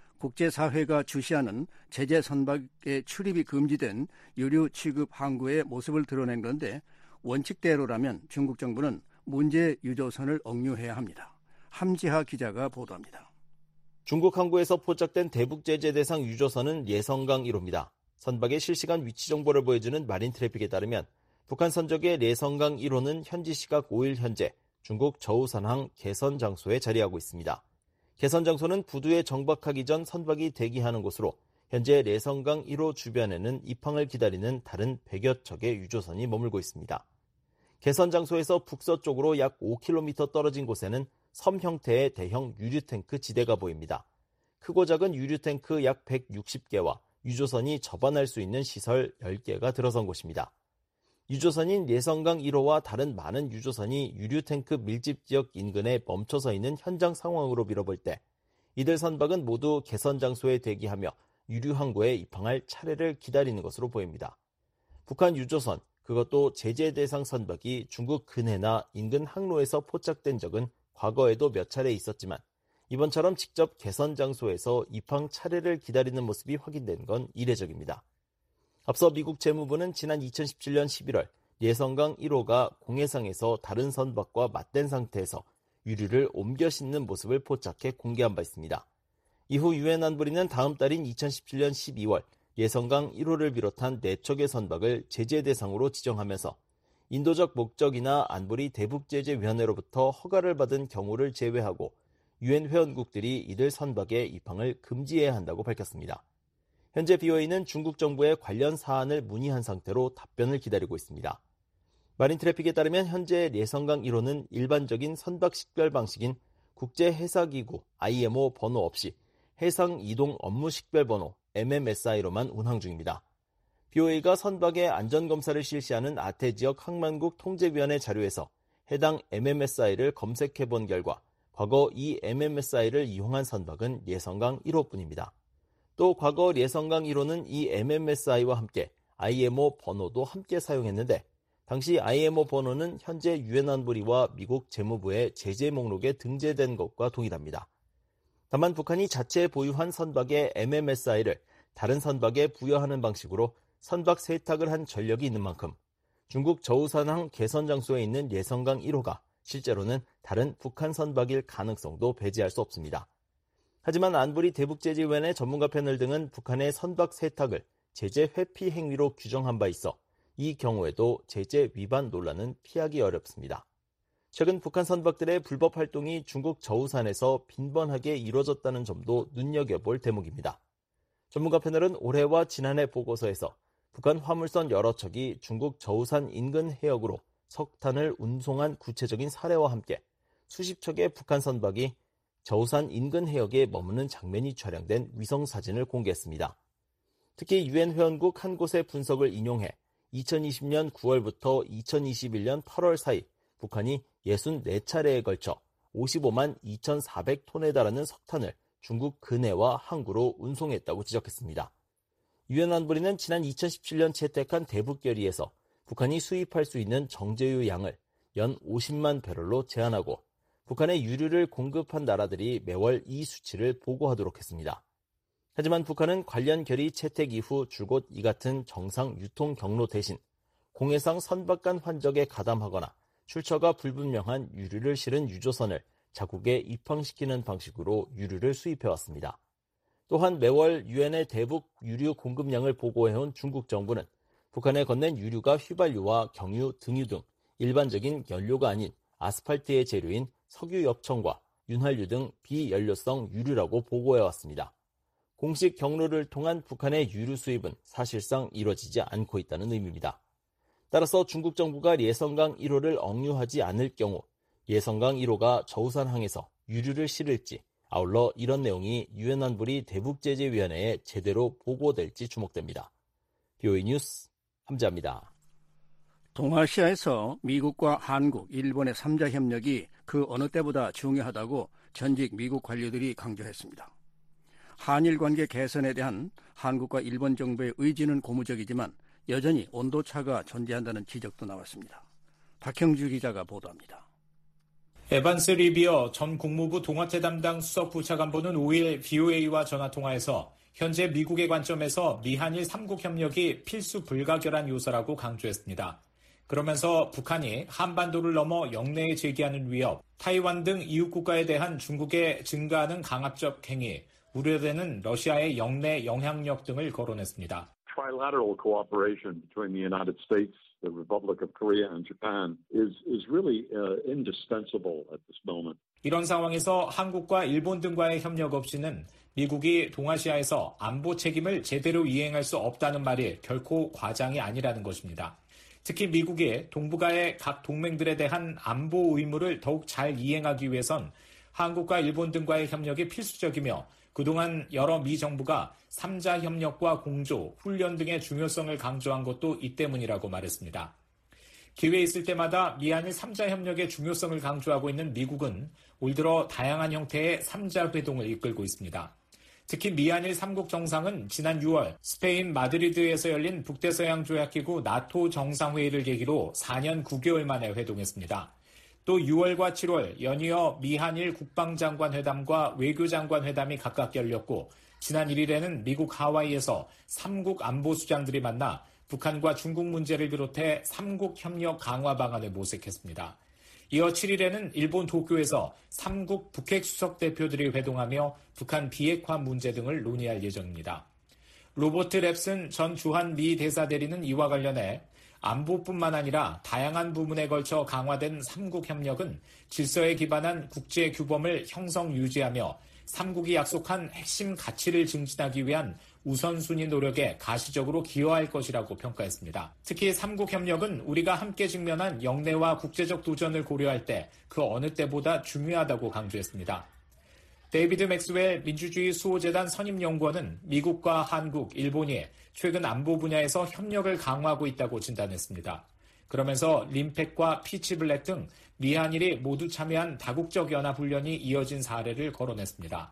국제사회가 주시하는 제재 선박에 출입이 금지된 유류 취급 항구의 모습을 드러낸 건데 원칙대로라면 중국 정부는 문제 유조선을 억류해야 합니다. 함지하 기자가 보도합니다. 중국 항구에서 포착된 대북 제재 대상 유조선은 예성강 일 호입니다. 선박의 실시간 위치 정보를 보여주는 마린 트래픽에 따르면 북한 선적의 예성강 일 호는 현지 시각 오 일 현재 중국 저우산항 개선 장소에 자리하고 있습니다. 개선 장소는 부두에 정박하기 전 선박이 대기하는 곳으로 현재 예성강 일 호 주변에는 입항을 기다리는 다른 백여 척의 유조선이 머물고 있습니다. 개선 장소에서 북서쪽으로 약 오 킬로미터 떨어진 곳에는 섬 형태의 대형 유류탱크 지대가 보입니다. 크고 작은 유류탱크 약 백육십 개와 유조선이 접안할 수 있는 시설 열 개가 들어선 곳입니다. 유조선인 예성강 일 호와 다른 많은 유조선이 유류탱크 밀집 지역 인근에 멈춰서 있는 현장 상황으로 밀어볼 때 이들 선박은 모두 개선 장소에 대기하며 유류항구에 입항할 차례를 기다리는 것으로 보입니다. 북한 유조선, 그것도 제재 대상 선박이 중국 근해나 인근 항로에서 포착된 적은 과거에도 몇 차례 있었지만 이번처럼 직접 개선 장소에서 입항 차례를 기다리는 모습이 확인된 건 이례적입니다. 앞서 미국 재무부는 지난 이천십칠 년 십일월 예성강 일 호가 공해상에서 다른 선박과 맞댄 상태에서 유류를 옮겨 싣는 모습을 포착해 공개한 바 있습니다. 이후 유엔 안보리는 다음 달인 이천십칠 년 십이월 예성강 일 호를 비롯한 네 척의 선박을 제재 대상으로 지정하면서 인도적 목적이나 안보리 대북제재위원회로부터 허가를 받은 경우를 제외하고 유엔 회원국들이 이들 선박의 입항을 금지해야 한다고 밝혔습니다. 현재 비오에이는 중국 정부에 관련 사안을 문의한 상태로 답변을 기다리고 있습니다. 마린 트래픽에 따르면 현재 예성강 일 호는 일반적인 선박 식별 방식인 국제해사기구 아이엠오 번호 없이 해상 이동 업무 식별 번호 엠엠에스아이로만 운항 중입니다. 비오에이가 선박의 안전검사를 실시하는 아태지역 항만국 통제위원회 자료에서 해당 엠엠에스아이를 검색해본 결과 과거 이 엠엠에스아이를 이용한 선박은 예성강 일 호뿐입니다. 또 과거 예성강 일 호는 이 엠엠에스아이와 함께 아이엠오 번호도 함께 사용했는데 당시 아이엠오 번호는 현재 유엔 안보리와 미국 재무부의 제재 목록에 등재된 것과 동일합니다. 다만 북한이 자체 보유한 선박의 엠엠에스아이를 다른 선박에 부여하는 방식으로 선박 세탁을 한 전력이 있는 만큼 중국 저우산항 개선 장소에 있는 예성강 일 호가 실제로는 다른 북한 선박일 가능성도 배제할 수 없습니다. 하지만 안보리 대북제재위원회 전문가 패널 등은 북한의 선박 세탁을 제재 회피 행위로 규정한 바 있어 이 경우에도 제재 위반 논란은 피하기 어렵습니다. 최근 북한 선박들의 불법 활동이 중국 저우산에서 빈번하게 이루어졌다는 점도 눈여겨볼 대목입니다. 전문가 패널은 올해와 지난해 보고서에서 북한 화물선 여러 척이 중국 저우산 인근 해역으로 석탄을 운송한 구체적인 사례와 함께 수십 척의 북한 선박이 저우산 인근 해역에 머무는 장면이 촬영된 위성사진을 공개했습니다. 특히 유엔 회원국 한 곳의 분석을 인용해 이천이십 년 구월부터 이천이십일 년 팔월 사이 북한이 육십사 차례에 걸쳐 오십오만 이천사백 톤에 달하는 석탄을 중국 근해와 항구로 운송했다고 지적했습니다. 유엔 안보리는 지난 이천십칠 년 채택한 대북 결의에서 북한이 수입할 수 있는 정제유 양을 연 오십만 배럴로 제한하고 북한에 유류를 공급한 나라들이 매월 이 수치를 보고하도록 했습니다. 하지만 북한은 관련 결의 채택 이후 줄곧 이 같은 정상 유통 경로 대신 공해상 선박 간 환적에 가담하거나 출처가 불분명한 유류를 실은 유조선을 자국에 입항시키는 방식으로 유류를 수입해왔습니다. 또한 매월 유엔의 대북 유류 공급량을 보고해온 중국 정부는 북한에 건넨 유류가 휘발유와 경유, 등유 등 일반적인 연료가 아닌 아스팔트의 재료인 석유 엽청과 윤활유 등 비연료성 유류라고 보고해왔습니다. 공식 경로를 통한 북한의 유류 수입은 사실상 이뤄지지 않고 있다는 의미입니다. 따라서 중국 정부가 예성강 일 호를 억류하지 않을 경우 예성강 일 호가 저우산항에서 유류를 실을지 아울러 이런 내용이 유엔 안보리 대북제재위원회에 제대로 보고될지 주목됩니다. 비오에이 뉴스 함재합니다. 동아시아에서 미국과 한국, 일본의 삼자 협력이 그 어느 때보다 중요하다고 전직 미국 관료들이 강조했습니다. 한일 관계 개선에 대한 한국과 일본 정부의 의지는 고무적이지만 여전히 온도차가 존재한다는 지적도 나왔습니다. 박형주 기자가 보도합니다. 에반스 리비어 전 국무부 동아태 담당 수석부차관보는 오일 브이오에이와 전화통화에서 현재 미국의 관점에서 미한일 삼국 협력이 필수 불가결한 요소라고 강조했습니다. 그러면서 북한이 한반도를 넘어 영내에 제기하는 위협, 타이완 등 이웃 국가에 대한 중국의 증가하는 강압적 행위, 우려되는 러시아의 영내 영향력 등을 거론했습니다. Trilateral cooperation between the United States, the Republic of Korea and Japan is is really uh, indispensable at this moment. 이런 상황에서 한국과 일본 등과의 협력 없이는 미국이 동아시아에서 안보 책임을 제대로 이행할 수 없다는 말이 결코 과장이 아니라는 것입니다. 특히 미국이 동북아의 각 동맹들에 대한 안보 의무를 더욱 잘 이행하기 위해선 한국과 일본 등과의 협력이 필수적이며 그동안 여러 미 정부가 삼자 협력과 공조, 훈련 등의 중요성을 강조한 것도 이 때문이라고 말했습니다. 기회 있을 때마다 미한일 삼자 협력의 중요성을 강조하고 있는 미국은 올 들어 다양한 형태의 삼자 회동을 이끌고 있습니다. 특히 미한일 삼국 정상은 지난 유월 스페인 마드리드에서 열린 북대서양조약기구 나토 정상회의를 계기로 사 년 구 개월 만에 회동했습니다. 또 유월과 칠월 연이어 미한일 국방장관 회담과 외교장관 회담이 각각 열렸고 지난 일 일에는 미국 하와이에서 삼국 안보수장들이 만나 북한과 중국 문제를 비롯해 삼국 협력 강화 방안을 모색했습니다. 이어 칠 일에는 일본 도쿄에서 삼국 북핵 수석 대표들이 회동하며 북한 비핵화 문제 등을 논의할 예정입니다. 로버트 랩슨 전 주한 미 대사대리는 이와 관련해 안보뿐만 아니라 다양한 부문에 걸쳐 강화된 삼국 협력은 질서에 기반한 국제 규범을 형성 유지하며 삼국이 약속한 핵심 가치를 증진하기 위한 우선순위 노력에 가시적으로 기여할 것이라고 평가했습니다. 특히 삼국 협력은 우리가 함께 직면한 영내와 국제적 도전을 고려할 때 그 어느 때보다 중요하다고 강조했습니다. 데이비드 맥스웰 민주주의 수호재단 선임연구원은 미국과 한국, 일본이 최근 안보 분야에서 협력을 강화하고 있다고 진단했습니다. 그러면서 림팩과 피치블랙 등 미한일이 모두 참여한 다국적 연합훈련이 이어진 사례를 거론했습니다.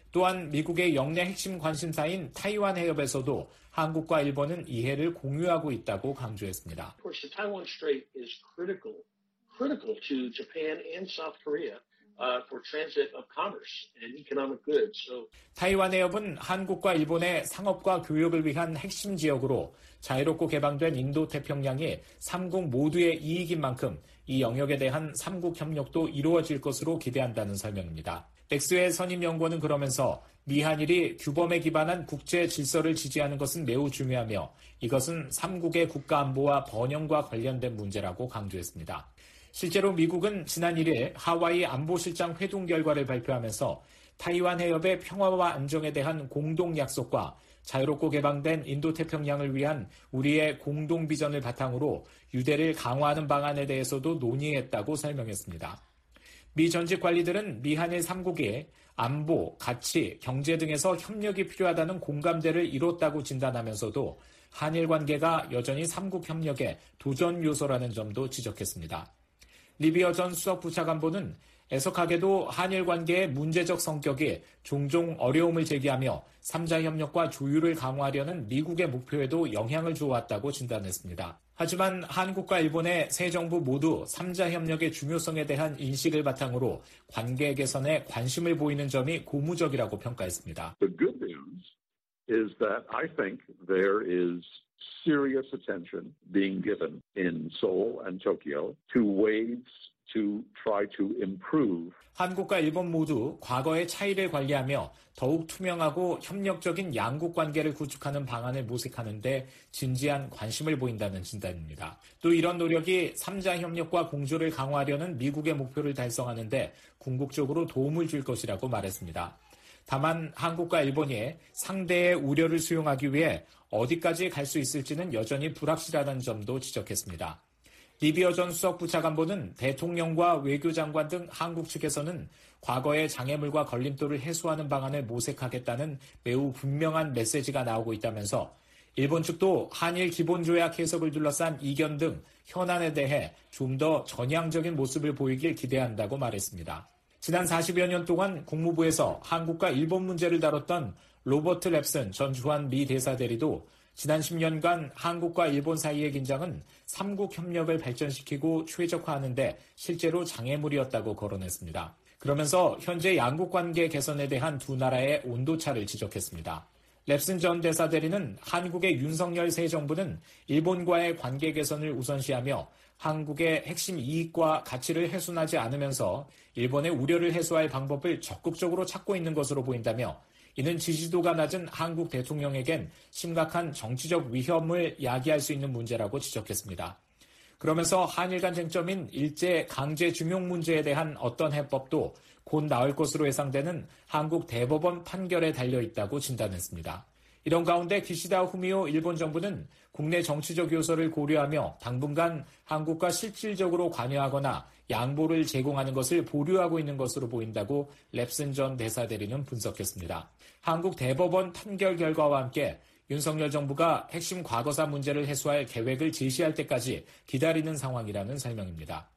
또한 미국의 영내 핵심 관심사인 타이완 해협에서도 한국과 일본은 이해를 공유하고 있다고 강조했습니다. Of course, the Taiwan Strait is critical, critical to Japan and South Korea. Uh, for transit of commerce and economic goods. So, 타이완 해협은 한국과 일본의 상업과 교역을 위한 핵심 지역으로 자유롭고 개방된 인도태평양이 삼국 모두의 이익인 만큼 이 영역에 대한 삼국 협력도 이루어질 것으로 기대한다는 설명입니다. 백스웰 선임연구원은 그러면서 미한일이 규범에 기반한 국제 질서를 지지하는 것은 매우 중요하며 이것은 삼국의 국가안보와 번영과 관련된 문제라고 강조했습니다. 실제로 미국은 지난 일 일 하와이 안보실장 회동 결과를 발표하면서 타이완 해협의 평화와 안정에 대한 공동 약속과 자유롭고 개방된 인도태평양을 위한 우리의 공동 비전을 바탕으로 유대를 강화하는 방안에 대해서도 논의했다고 설명했습니다. 미 전직 관리들은 미한일 삼국이 안보, 가치, 경제 등에서 협력이 필요하다는 공감대를 이뤘다고 진단하면서도 한일 관계가 여전히 삼국 협력의 도전 요소라는 점도 지적했습니다. 리비어 전 수석부차관보는 애석하게도 한일 관계의 문제적 성격이 종종 어려움을 제기하며 삼자 협력과 조율을 강화하려는 미국의 목표에도 영향을 주어왔다고 진단했습니다. 하지만 한국과 일본의 새 정부 모두 삼자 협력의 중요성에 대한 인식을 바탕으로 관계 개선에 관심을 보이는 점이 고무적이라고 평가했습니다. The good news is that I think there is serious attention being given in Seoul and Tokyo to ways to try to improve. 한국과 일본 모두 과거의 차이를 관리하며 더욱 투명하고 협력적인 양국 관계를 구축하는 방안을 모색하는 데 진지한 관심을 보인다는 진단입니다. 또 이런 노력이 삼자 협력과 공조를 강화하려는 미국의 목표를 달성하는 데 궁극적으로 도움을 줄 것이라고 말했습니다. 다만 한국과 일본이 상대의 우려를 수용하기 위해 어디까지 갈 수 있을지는 여전히 불확실하다는 점도 지적했습니다. 리비어 전 수석부차관보는 대통령과 외교장관 등 한국 측에서는 과거의 장애물과 걸림돌을 해소하는 방안을 모색하겠다는 매우 분명한 메시지가 나오고 있다면서 일본 측도 한일 기본조약 해석을 둘러싼 이견 등 현안에 대해 좀 더 전향적인 모습을 보이길 기대한다고 말했습니다. 지난 사십여 년 동안 국무부에서 한국과 일본 문제를 다뤘던 로버트 랩슨 전 주한 미 대사대리도 지난 십 년간 한국과 일본 사이의 긴장은 삼국 협력을 발전시키고 최적화하는 데 실제로 장애물이었다고 거론했습니다. 그러면서 현재 양국 관계 개선에 대한 두 나라의 온도차를 지적했습니다. 랩슨 전 대사 대리는 한국의 윤석열 새 정부는 일본과의 관계 개선을 우선시하며 한국의 핵심 이익과 가치를 훼손하지 않으면서 일본의 우려를 해소할 방법을 적극적으로 찾고 있는 것으로 보인다며 이는 지지도가 낮은 한국 대통령에겐 심각한 정치적 위험을 야기할 수 있는 문제라고 지적했습니다. 그러면서 한일 간 쟁점인 일제 강제 중용 문제에 대한 어떤 해법도 곧 나올 것으로 예상되는 한국 대법원 판결에 달려있다고 진단했습니다. 이런 가운데 기시다 후미오 일본 정부는 국내 정치적 요소를 고려하며 당분간 한국과 실질적으로 관여하거나 양보를 제공하는 것을 보류하고 있는 것으로 보인다고 랩슨 전 대사대리는 분석했습니다. 한국 대법원 판결 결과와 함께 윤석열 정부가 핵심 과거사 문제를 해소할 계획을 제시할 때까지 기다리는 상황이라는 설명입니다.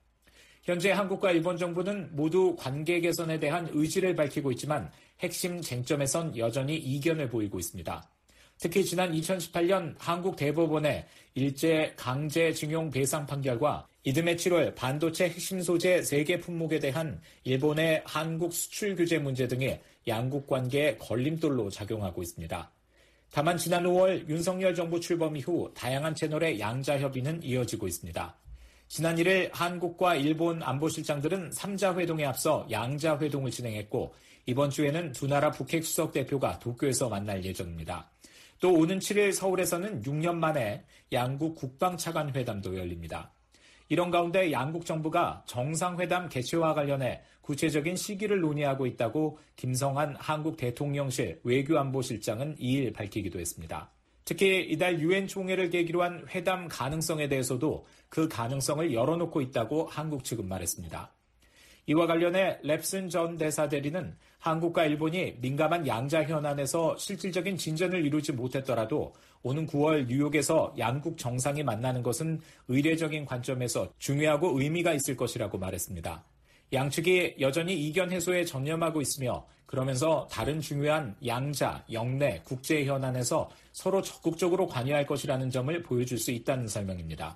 현재 한국과 일본 정부는 모두 관계 개선에 대한 의지를 밝히고 있지만 핵심 쟁점에선 여전히 이견을 보이고 있습니다. 특히 지난 이천십팔 년 한국 대법원의 일제 강제징용 배상 판결과 이듬해 칠월 반도체 핵심 소재 세 개 품목에 대한 일본의 한국 수출 규제 문제 등이 양국 관계에 걸림돌로 작용하고 있습니다. 다만 지난 오월 윤석열 정부 출범 이후 다양한 채널의 양자 협의는 이어지고 있습니다. 지난 일 일 한국과 일본 안보실장들은 삼 자 회동에 앞서 양자 회동을 진행했고 이번 주에는 두 나라 북핵 수석 대표가 도쿄에서 만날 예정입니다. 또 오는 칠 일 서울에서는 육 년 만에 양국 국방차관 회담도 열립니다. 이런 가운데 양국 정부가 정상회담 개최와 관련해 구체적인 시기를 논의하고 있다고 김성한 한국 대통령실 외교안보실장은 이 일 밝히기도 했습니다. 특히 이달 유엔 총회를 계기로 한 회담 가능성에 대해서도 그 가능성을 열어놓고 있다고 한국 측은 말했습니다. 이와 관련해 랩슨 전 대사 대리는 한국과 일본이 민감한 양자 현안에서 실질적인 진전을 이루지 못했더라도 오는 구월 뉴욕에서 양국 정상이 만나는 것은 의례적인 관점에서 중요하고 의미가 있을 것이라고 말했습니다. 양측이 여전히 이견 해소에 전념하고 있으며 그러면서 다른 중요한 양자, 영내, 국제 현안에서 서로 적극적으로 관여할 것이라는 점을 보여줄 수 있다는 설명입니다.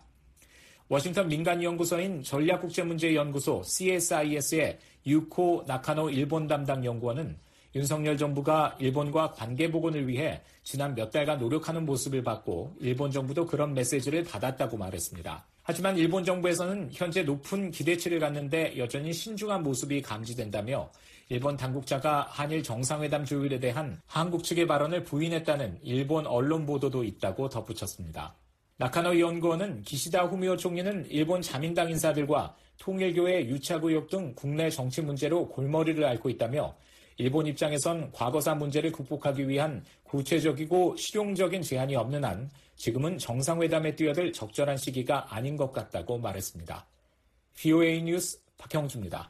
워싱턴 민간연구소인 전략국제문제연구소 씨에스아이에스의 유코 나카노 일본 담당 연구원은 윤석열 정부가 일본과 관계 복원을 위해 지난 몇 달간 노력하는 모습을 봤고 일본 정부도 그런 메시지를 받았다고 말했습니다. 하지만 일본 정부에서는 현재 높은 기대치를 갖는데 여전히 신중한 모습이 감지된다며 일본 당국자가 한일 정상회담 조율에 대한 한국 측의 발언을 부인했다는 일본 언론 보도도 있다고 덧붙였습니다. 나카노 연구원은 기시다 후미오 총리는 일본 자민당 인사들과 통일교의 유착 의혹 등 국내 정치 문제로 골머리를 앓고 있다며 일본 입장에선 과거사 문제를 극복하기 위한 구체적이고 실용적인 제안이 없는 한 지금은 정상회담에 뛰어들 적절한 시기가 아닌 것 같다고 말했습니다. 브이오에이 뉴스 박형주입니다.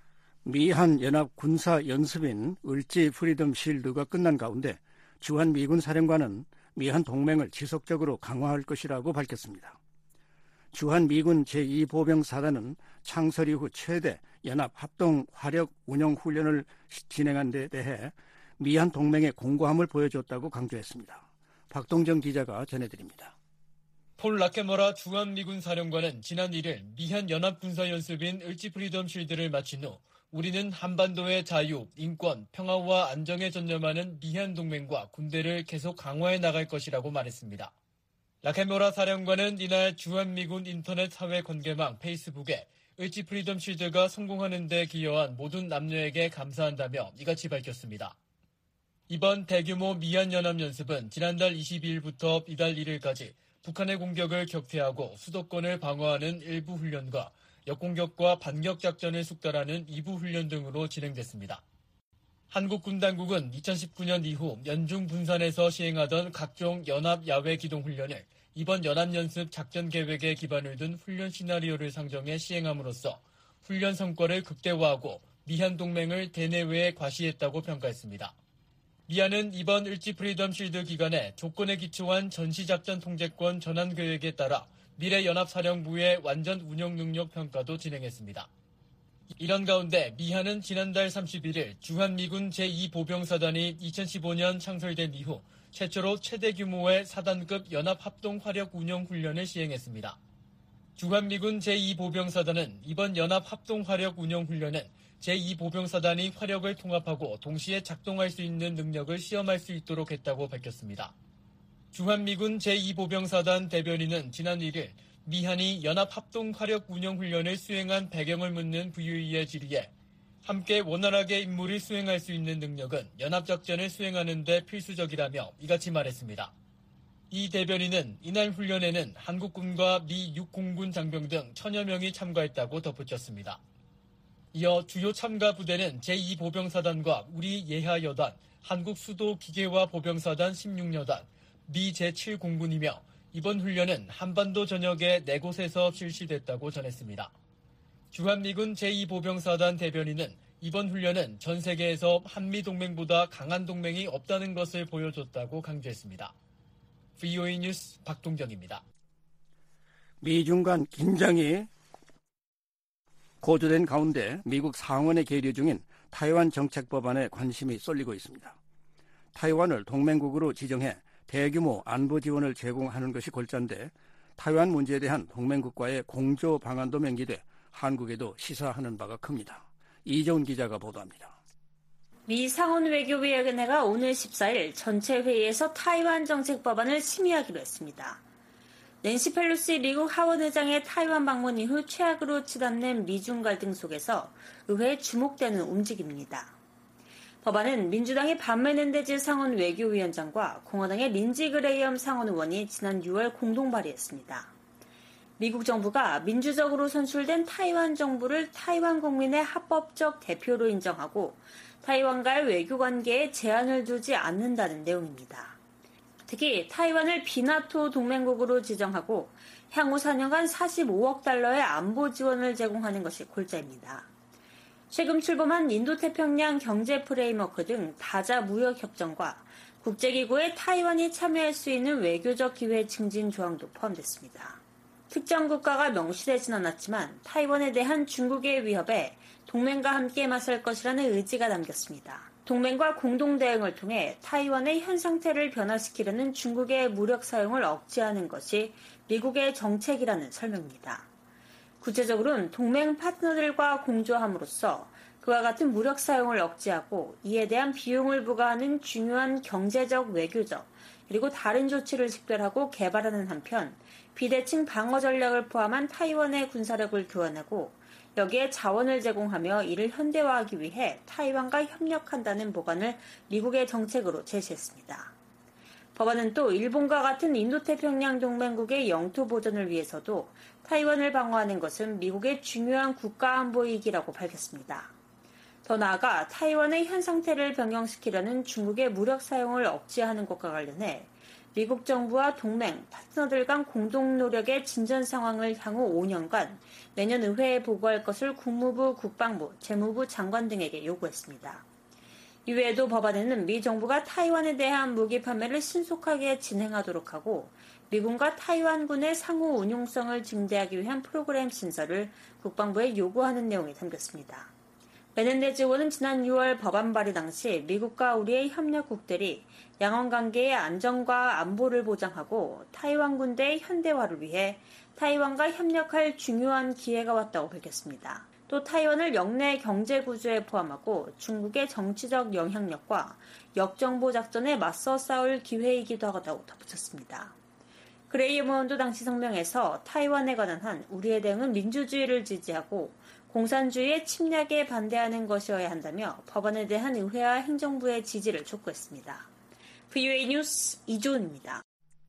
미한 연합 군사 연습인 을지 프리덤 실드가 끝난 가운데 주한 미군 사령관은 미한 동맹을 지속적으로 강화할 것이라고 밝혔습니다. 주한 미군 제이 보병사단은 창설 이후 최대 연합 합동 화력 운영 훈련을 진행한 데 대해 미한 동맹의 공고함을 보여줬다고 강조했습니다. 박동정 기자가 전해드립니다. 폴 라케머라 주한미군 사령관은 지난 일 일 미한 연합군사연습인 을지 프리덤 실드를 마친 후 우리는 한반도의 자유, 인권, 평화와 안정에 전념하는 미한 동맹과 군대를 계속 강화해 나갈 것이라고 말했습니다. 라케모라 사령관은 이날 주한미군 인터넷 사회 관계망 페이스북에 을지 프리덤 실드가 성공하는 데 기여한 모든 남녀에게 감사한다며 이같이 밝혔습니다. 이번 대규모 미한연합연습은 지난달 이십이 일부터 이달 일 일까지 북한의 공격을 격퇴하고 수도권을 방어하는 일부 훈련과 역공격과 반격작전을 숙달하는 이 부 훈련 등으로 진행됐습니다. 한국군 당국은 이천십구 년 이후 연중 분산에서 시행하던 각종 연합 야외 기동 훈련을 이번 연합연습 작전 계획에 기반을 둔 훈련 시나리오를 상정해 시행함으로써 훈련 성과를 극대화하고 미한 동맹을 대내외에 과시했다고 평가했습니다. 미한은 이번 을지 프리덤 실드 기간에 조건에 기초한 전시작전 통제권 전환 계획에 따라 미래연합사령부의 완전 운영 능력 평가도 진행했습니다. 이런 가운데 미한은 지난달 삼십일 일 주한미군 제이 보병사단이 이천십오 년 창설된 이후 최초로 최대 규모의 사단급 연합합동화력 운영 훈련을 시행했습니다. 주한미군 제이 보병사단은 이번 연합합동화력 운영 훈련은 제이 보병사단이 화력을 통합하고 동시에 작동할 수 있는 능력을 시험할 수 있도록 했다고 밝혔습니다. 주한미군 제이 보병사단 대변인은 지난 일 일 미한이 연합합동화력운영훈련을 수행한 배경을 묻는 브이오이의 질의에 함께 원활하게 임무를 수행할 수 있는 능력은 연합작전을 수행하는 데 필수적이라며 이같이 말했습니다. 이 대변인은 이날 훈련에는 한국군과 미 육공군 장병 등 천여 명이 참가했다고 덧붙였습니다. 이어 주요 참가 부대는 제이 보병사단과 우리 예하여단, 한국 수도 기계화 보병사단 십육 여단, 미 제칠 공군이며 이번 훈련은 한반도 전역의 네 곳에서 실시됐다고 전했습니다. 주한미군 제이 보병사단 대변인은 이번 훈련은 전 세계에서 한미동맹보다 강한 동맹이 없다는 것을 보여줬다고 강조했습니다. 브이오에이 뉴스 박동경입니다. 미중 간 긴장이 고조된 가운데 미국 상원에 계류 중인 타이완 정책 법안에 관심이 쏠리고 있습니다. 타이완을 동맹국으로 지정해 대규모 안보 지원을 제공하는 것이 골자인데 타이완 문제에 대한 동맹국과의 공조 방안도 명기돼 한국에도 시사하는 바가 큽니다. 이정훈 기자가 보도합니다. 미 상원외교위원회가 오늘 십사 일 전체 회의에서 타이완 정책 법안을 심의하기로 했습니다. 낸시 펠로시 미국 하원의장의 타이완 방문 이후 최악으로 치닫는 미중 갈등 속에서 의회에 주목되는 움직임입니다. 법안은 민주당의 반 메넨데즈 상원 외교위원장과 공화당의 린지 그레이엄 상원 의원이 지난 유월 공동 발의했습니다. 미국 정부가 민주적으로 선출된 타이완 정부를 타이완 국민의 합법적 대표로 인정하고 타이완과의 외교관계에 제한을 두지 않는다는 내용입니다. 특히 타이완을 비나토 동맹국으로 지정하고 향후 사 년간 사십오억 달러의 안보 지원을 제공하는 것이 골자입니다. 최근 출범한 인도태평양 경제 프레임워크 등 다자 무역 협정과 국제기구에 타이완이 참여할 수 있는 외교적 기회 증진 조항도 포함됐습니다. 특정 국가가 명시되진 않았지만 타이완에 대한 중국의 위협에 동맹과 함께 맞설 것이라는 의지가 담겼습니다. 동맹과 공동 대응을 통해 타이완의 현 상태를 변화시키려는 중국의 무력 사용을 억제하는 것이 미국의 정책이라는 설명입니다. 구체적으로는 동맹 파트너들과 공조함으로써 그와 같은 무력 사용을 억제하고 이에 대한 비용을 부과하는 중요한 경제적, 외교적, 그리고 다른 조치를 식별하고 개발하는 한편 비대칭 방어 전략을 포함한 타이완의 군사력을 교환하고 여기에 자원을 제공하며 이를 현대화하기 위해 타이완과 협력한다는 보관을 미국의 정책으로 제시했습니다. 법안은 또 일본과 같은 인도태평양 동맹국의 영토 보전을 위해서도 타이완을 방어하는 것은 미국의 중요한 국가안보이익이라고 밝혔습니다. 더 나아가 타이완의 현 상태를 변경시키려는 중국의 무력 사용을 억제하는 것과 관련해 미국 정부와 동맹, 파트너들 간 공동 노력의 진전 상황을 향후 오 년간 매년 의회에 보고할 것을 국무부, 국방부, 재무부 장관 등에게 요구했습니다. 이외에도 법안에는 미 정부가 타이완에 대한 무기 판매를 신속하게 진행하도록 하고 미군과 타이완군의 상호 운용성을 증대하기 위한 프로그램 신설을 국방부에 요구하는 내용이 담겼습니다. 메넨데즈 의원은 지난 유월 법안 발의 당시 미국과 우리의 협력국들이 양원관계의 안정과 안보를 보장하고 타이완 군대의 현대화를 위해 타이완과 협력할 중요한 기회가 왔다고 밝혔습니다. 또 타이완을 영내 경제 구조에 포함하고 중국의 정치적 영향력과 역정보 작전에 맞서 싸울 기회이기도 하다고 덧붙였습니다. 그레이엄 의원도 당시 성명에서 타이완에 관한 한 우리의 대응은 민주주의를 지지하고 공산주의의 침략에 반대하는 것이어야 한다며 법안에 대한 의회와 행정부의 지지를 촉구했습니다. 브이오에이 뉴스 이조은입니다.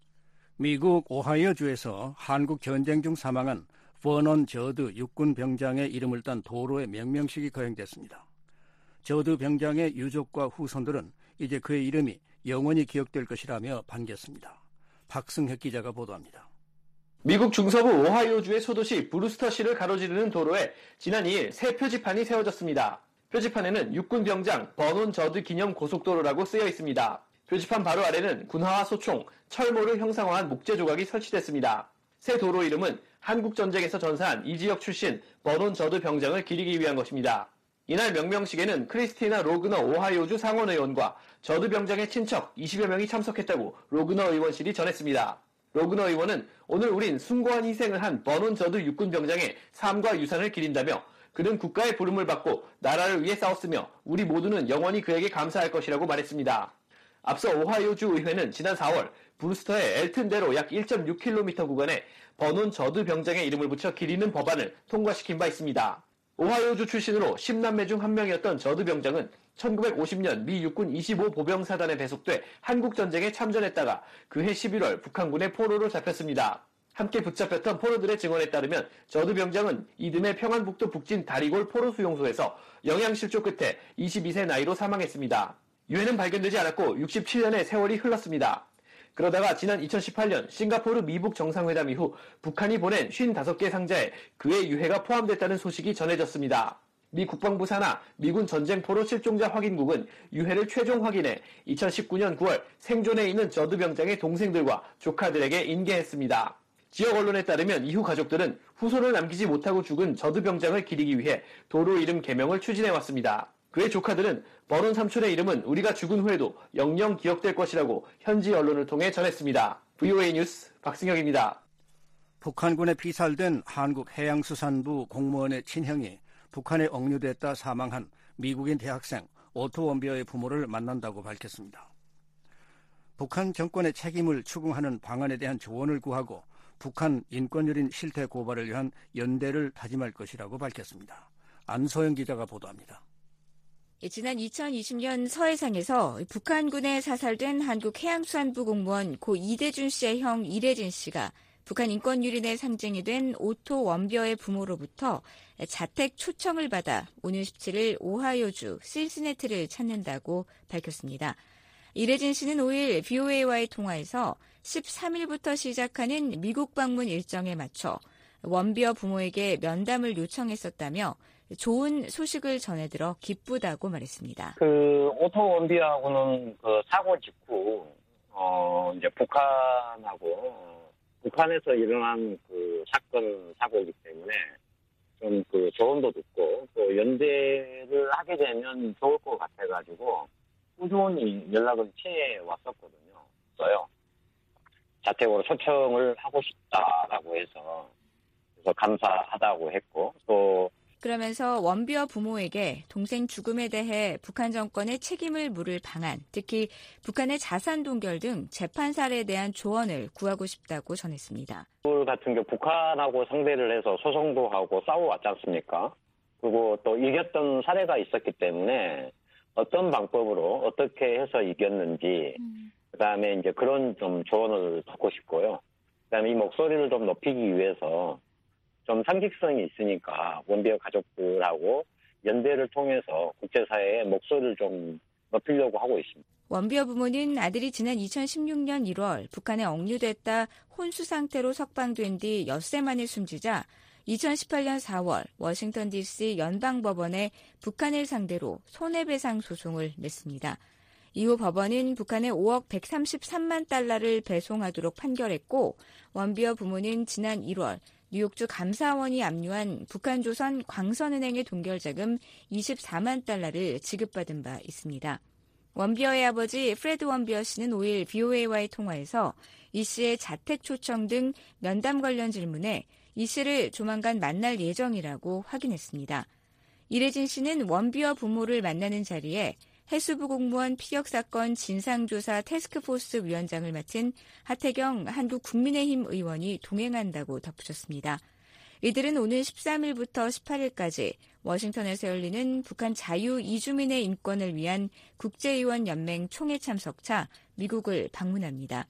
미국 오하이오주에서 한국 전쟁 중 사망한 버넌 저드 육군 병장의 이름을 딴 도로의 명명식이 거행됐습니다. 저드 병장의 유족과 후손들은 이제 그의 이름이 영원히 기억될 것이라며 반겼습니다. 박승혁 기자가 보도합니다. 미국 중서부 오하이오주의 소도시 브루스터시를 가로지르는 도로에 지난 이 일 새 표지판이 세워졌습니다. 표지판에는 육군 병장 버논 저드 기념 고속도로라고 쓰여 있습니다. 표지판 바로 아래는 군화와 소총, 철모를 형상화한 목재 조각이 설치됐습니다. 새 도로 이름은 한국전쟁에서 전사한 이 지역 출신 버논 저드 병장을 기리기 위한 것입니다. 이날 명명식에는 크리스티나 로그너 오하이오주 상원의원과 저드 병장의 친척 이십여 명이 참석했다고 로그너 의원실이 전했습니다. 로그너 의원은 오늘 우린 숭고한 희생을 한 버논 저드 육군 병장의 삶과 유산을 기린다며 그는 국가의 부름을 받고 나라를 위해 싸웠으며 우리 모두는 영원히 그에게 감사할 것이라고 말했습니다. 앞서 오하이오주 의회는 지난 사월 브루스터의 엘튼대로 약 일 점 육 킬로미터 구간에 버논 저드 병장의 이름을 붙여 기리는 법안을 통과시킨 바 있습니다. 오하이오주 출신으로 십 남매 중 한 명이었던 저드 병장은 천구백오십 년 미 육군 이십오 보병사단에 배속돼 한국전쟁에 참전했다가 그해 십일월 북한군의 포로로 잡혔습니다. 함께 붙잡혔던 포로들의 증언에 따르면 저드 병장은 이듬해 평안북도 북진 다리골 포로수용소에서 영양실조 끝에 이십이 세 나이로 사망했습니다. 유해는 발견되지 않았고 육십칠 년의 세월이 흘렀습니다. 그러다가 지난 이천십팔 년 싱가포르 미북 정상회담 이후 북한이 보낸 오십오 개 상자에 그의 유해가 포함됐다는 소식이 전해졌습니다. 미 국방부 산하 미군 전쟁포로 실종자 확인국은 유해를 최종 확인해 이천십구 년 구월 생존해 있는 저드 병장의 동생들과 조카들에게 인계했습니다. 지역 언론에 따르면 이후 가족들은 후손을 남기지 못하고 죽은 저드 병장을 기리기 위해 도로 이름 개명을 추진해왔습니다. 그의 조카들은 버논 삼촌의 이름은 우리가 죽은 후에도 영영 기억될 것이라고 현지 언론을 통해 전했습니다. 브이오에이 뉴스 박승혁입니다. 북한군에 피살된 한국해양수산부 공무원의 친형이 북한에 억류됐다 사망한 미국인 대학생 오토 원비어의 부모를 만난다고 밝혔습니다. 북한 정권의 책임을 추궁하는 방안에 대한 조언을 구하고 북한 인권유린 실태 고발을 위한 연대를 다짐할 것이라고 밝혔습니다. 안소영 기자가 보도합니다. 지난 이천이십 년 서해상에서 북한군에 사살된 한국해양수산부 공무원 고 이대준 씨의 형 이래진 씨가 북한 인권유린의 상징이 된 오토 원비어의 부모로부터 자택 초청을 받아 오는 십칠일 오하이오주 신시내티를 찾는다고 밝혔습니다. 이래진 씨는 오일 브이오에이와의 통화에서 십삼 일부터 시작하는 미국 방문 일정에 맞춰 원비어 부모에게 면담을 요청했었다며 좋은 소식을 전해들어 기쁘다고 말했습니다. 그 오토 원비어하고는 그 사고 직후 어 이제 북한하고 북한에서 일어난 그 사건 사고이기 때문에 좀 그 조언도 듣고 또 연대를 하게 되면 좋을 것 같아가지고 꾸준히 연락을 취해 왔었거든요. 써요. 자택으로 초청을 하고 싶다라고 해서 그래서 감사하다고 했고 또 그러면서 원비어 부모에게 동생 죽음에 대해 북한 정권의 책임을 물을 방안, 특히 북한의 자산 동결 등 재판 사례에 대한 조언을 구하고 싶다고 전했습니다. 그 같은 경우 북한하고 상대를 해서 소송도 하고 싸워왔지 않습니까? 그리고 또 이겼던 사례가 있었기 때문에 어떤 방법으로 어떻게 해서 이겼는지 음. 그다음에 이제 그런 좀 조언을 듣고 싶고요. 그다음에 이 목소리를 좀 높이기 위해서 좀 상식성이 있으니까 원비어 가족들하고 연대를 통해서 국제사회의 목소리를 좀 높이려고 하고 있습니다. 원비어 부모는 아들이 지난 이천십육 년 일월 북한에 억류됐다 혼수 상태로 석방된 뒤 엿새 만에 숨지자 이천십팔 년 사월 워싱턴 디씨 연방법원에 북한을 상대로 손해배상 소송을 냈습니다. 이후 법원은 북한에 오억 백삼십삼만 달러를 배송하도록 판결했고 원비어 부모는 지난 일월 뉴욕주 감사원이 압류한 북한조선 광선은행의 동결자금 이십사만 달러를 지급받은 바 있습니다. 원비어의 아버지 프레드 원비어 씨는 오일 브이오에이와의 통화에서 이 씨의 자택 초청 등 면담 관련 질문에 이 씨를 조만간 만날 예정이라고 확인했습니다. 이래진 씨는 원비어 부모를 만나는 자리에 해수부 공무원 피격 사건 진상조사 태스크포스 위원장을 맡은 하태경 한국국민의힘 의원이 동행한다고 덧붙였습니다. 이들은 오는 십삼 일부터 십팔 일까지 워싱턴에서 열리는 북한 자유 이주민의 인권을 위한 국제의원연맹 총회 참석차 미국을 방문합니다.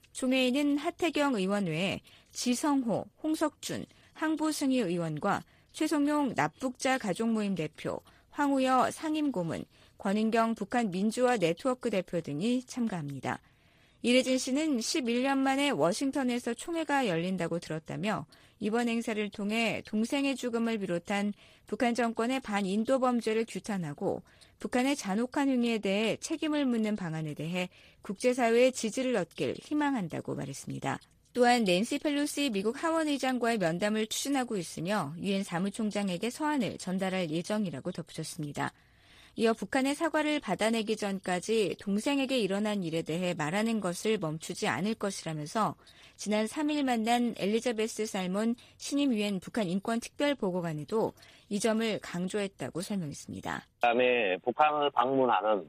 총회에는 하태경 의원 외에 지성호, 홍석준, 항보승희 의원과 최성용 납북자 가족모임 대표, 황우여 상임고문, 권은경 북한 민주화 네트워크 대표 등이 참가합니다. 이래진 씨는 십일 년 만에 워싱턴에서 총회가 열린다고 들었다며 이번 행사를 통해 동생의 죽음을 비롯한 북한 정권의 반인도 범죄를 규탄하고 북한의 잔혹한 행위에 대해 책임을 묻는 방안에 대해 국제사회의 지지를 얻길 희망한다고 말했습니다. 또한 낸시 펠로시 미국 하원 의장과의 면담을 추진하고 있으며 유엔 사무총장에게 서한을 전달할 예정이라고 덧붙였습니다. 이어 북한의 사과를 받아내기 전까지 동생에게 일어난 일에 대해 말하는 것을 멈추지 않을 것이라면서 지난 삼 일 만난 엘리자베스 살몬 신임 유엔 북한 인권특별보고관에도 이 점을 강조했다고 설명했습니다. 그다음에 북한을 방문하는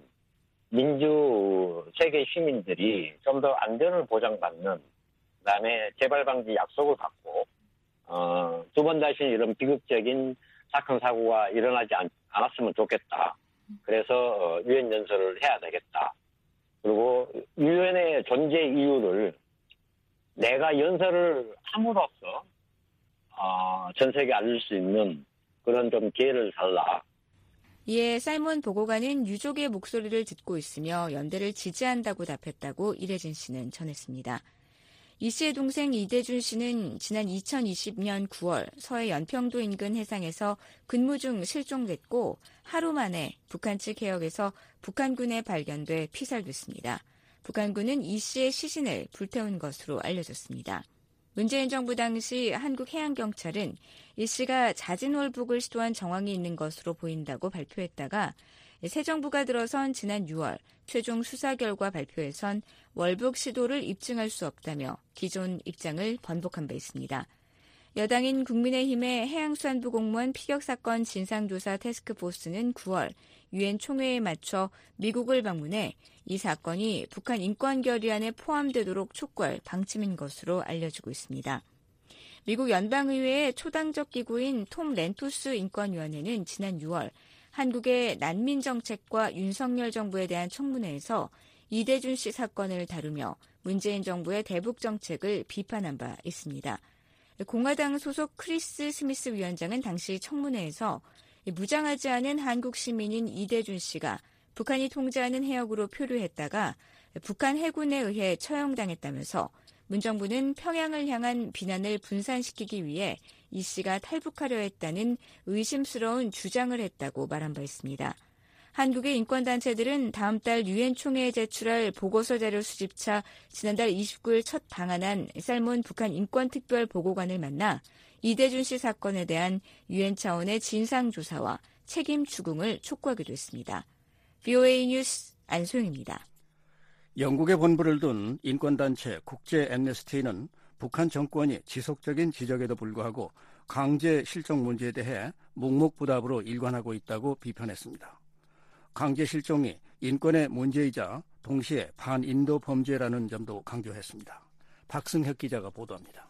민주 세계 시민들이 좀 더 안전을 보장받는, 그다음에 재발 방지 약속을 받고 어, 두 번 다시 이런 비극적인 사건 사고가 일어나지 않, 않았으면 좋겠다. 그래서 유엔 연설을 해야 되겠다. 그리고 유엔의 존재 이유를 내가 연설을 함으로써 어, 전 세계에 알릴 수 있는 그런 좀 기회를 달라. 이에 살몬 보고관은 유족의 목소리를 듣고 있으며 연대를 지지한다고 답했다고 이래진 씨는 전했습니다. 이 씨의 동생 이대준 씨는 지난 이천이십 년 구월 서해 연평도 인근 해상에서 근무 중 실종됐고 하루 만에 북한 측 해역에서 북한군에 발견돼 피살됐습니다. 북한군은 이 씨의 시신을 불태운 것으로 알려졌습니다. 문재인 정부 당시 한국해양경찰은 이 씨가 자진월북을 시도한 정황이 있는 것으로 보인다고 발표했다가 새 정부가 들어선 지난 유월 최종 수사 결과 발표에선 월북 시도를 입증할 수 없다며 기존 입장을 번복한 바 있습니다. 여당인 국민의힘의 해양수산부 공무원 피격 사건 진상조사 태스크포스는 구월 유엔 총회에 맞춰 미국을 방문해 이 사건이 북한 인권결의안에 포함되도록 촉구할 방침인 것으로 알려지고 있습니다. 미국 연방의회의 초당적 기구인 톰 렌토스 인권위원회는 지난 유월 한국의 난민 정책과 윤석열 정부에 대한 청문회에서 이대준 씨 사건을 다루며 문재인 정부의 대북 정책을 비판한 바 있습니다. 공화당 소속 크리스 스미스 위원장은 당시 청문회에서 무장하지 않은 한국 시민인 이대준 씨가 북한이 통제하는 해역으로 표류했다가 북한 해군에 의해 처형당했다면서 문 정부는 평양을 향한 비난을 분산시키기 위해 이 씨가 탈북하려 했다는 의심스러운 주장을 했다고 말한 바 있습니다. 한국의 인권단체들은 다음 달 유엔 총회에 제출할 보고서 자료 수집차 지난달 이십구일 첫 방한한 살몬 북한 인권특별보고관을 만나 이대준 씨 사건에 대한 유엔 차원의 진상조사와 책임 추궁을 촉구하기도 했습니다. 브이오에이 뉴스 안소영입니다. 영국에 본부를 둔 인권단체 국제 엠네스티는 북한 정권이 지속적인 지적에도 불구하고 강제 실종 문제에 대해 묵묵부답으로 일관하고 있다고 비판했습니다. 강제 실종이 인권의 문제이자 동시에 반인도 범죄라는 점도 강조했습니다. 박승혁 기자가 보도합니다.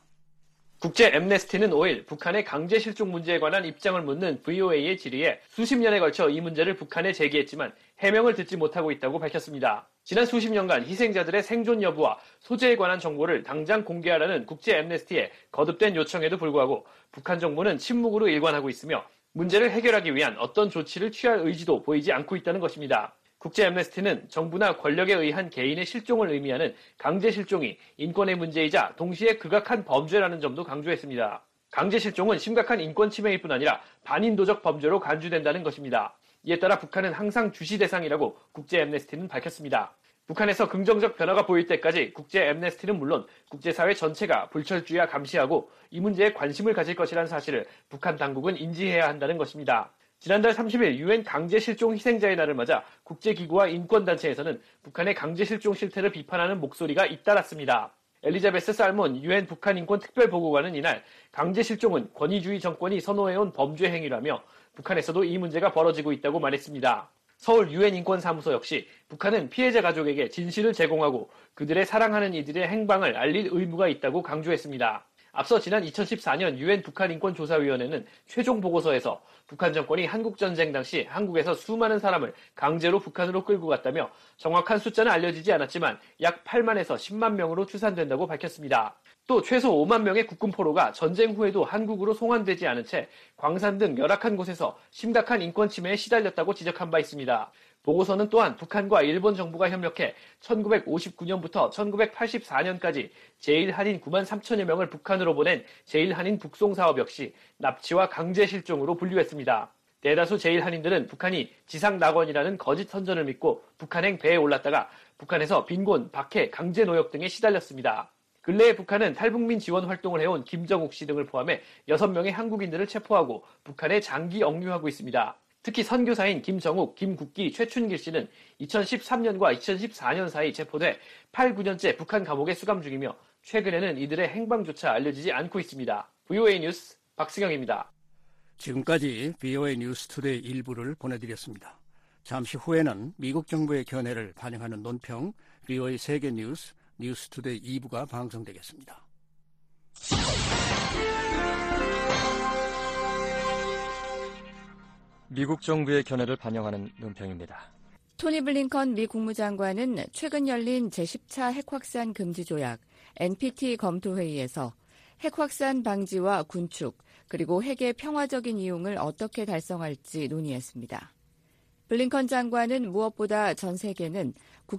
국제 엠네스티는 오일 북한의 강제 실종 문제에 관한 입장을 묻는 브이오에이의 질의에 수십 년에 걸쳐 이 문제를 북한에 제기했지만 해명을 듣지 못하고 있다고 밝혔습니다. 지난 수십 년간 희생자들의 생존 여부와 소재에 관한 정보를 당장 공개하라는 국제 엠네스티의 거듭된 요청에도 불구하고 북한 정부는 침묵으로 일관하고 있으며 문제를 해결하기 위한 어떤 조치를 취할 의지도 보이지 않고 있다는 것입니다. 국제 엠네스티는 정부나 권력에 의한 개인의 실종을 의미하는 강제 실종이 인권의 문제이자 동시에 극악한 범죄라는 점도 강조했습니다. 강제 실종은 심각한 인권 침해일 뿐 아니라 반인도적 범죄로 간주된다는 것입니다. 이에 따라 북한은 항상 주시 대상이라고 국제 엠네스티는 밝혔습니다. 북한에서 긍정적 변화가 보일 때까지 국제 엠네스티는 물론 국제사회 전체가 불철주야 감시하고 이 문제에 관심을 가질 것이라는 사실을 북한 당국은 인지해야 한다는 것입니다. 지난달 삼십일 유엔 강제 실종 희생자의 날을 맞아 국제기구와 인권단체에서는 북한의 강제 실종 실태를 비판하는 목소리가 잇따랐습니다. 엘리자베스 살몬 유엔 북한 인권 특별보고관은 이날 강제 실종은 권위주의 정권이 선호해온 범죄 행위라며 북한에서도 이 문제가 벌어지고 있다고 말했습니다. 서울 유엔 인권사무소 역시 북한은 피해자 가족에게 진실을 제공하고 그들의 사랑하는 이들의 행방을 알릴 의무가 있다고 강조했습니다. 앞서 지난 이천십사년 유엔 북한인권조사위원회는 최종 보고서에서 북한 정권이 한국전쟁 당시 한국에서 수많은 사람을 강제로 북한으로 끌고 갔다며 정확한 숫자는 알려지지 않았지만 약 팔만에서 십만 명으로 추산된다고 밝혔습니다. 또 최소 오만 명의 국군 포로가 전쟁 후에도 한국으로 송환되지 않은 채 광산 등 열악한 곳에서 심각한 인권 침해에 시달렸다고 지적한 바 있습니다. 보고서는 또한 북한과 일본 정부가 협력해 천구백오십구년부터 천구백팔십사년까지 제일 한인 구만 삼천여 명을 북한으로 보낸 제일 한인 북송 사업 역시 납치와 강제 실종으로 분류했습니다. 대다수 제일 한인들은 북한이 지상 낙원이라는 거짓 선전을 믿고 북한행 배에 올랐다가 북한에서 빈곤, 박해, 강제 노역 등에 시달렸습니다. 근래에 북한은 탈북민 지원 활동을 해온 김정욱 씨 등을 포함해 여섯 명의 한국인들을 체포하고 북한에 장기 억류하고 있습니다. 특히 선교사인 김정욱, 김국기, 최춘길 씨는 이천십삼 년과 이천십사 년 사이 체포돼 팔, 구 년째 북한 감옥에 수감 중이며 최근에는 이들의 행방조차 알려지지 않고 있습니다. 브이오에이 뉴스 박승영입니다. 지금까지 브이오에이 뉴스투데이 일부를 보내드렸습니다. 잠시 후에는 미국 정부의 견해를 반영하는 논평 브이오에이 세계뉴스 뉴스투데이 이 부가 방송되겠습니다. 미국 정부의 견해를 반영하는 논평입니다. 토니 블링컨 미 국무장관은 최근 열린 제십 차 핵확산 금지 조약 엔피티 검토회의에서 핵확산 방지와 군축 그리고 핵의 평화적인 이용을 어떻게 달성할지 논의했습니다. 블링컨 장관은 무엇보다 전 세계는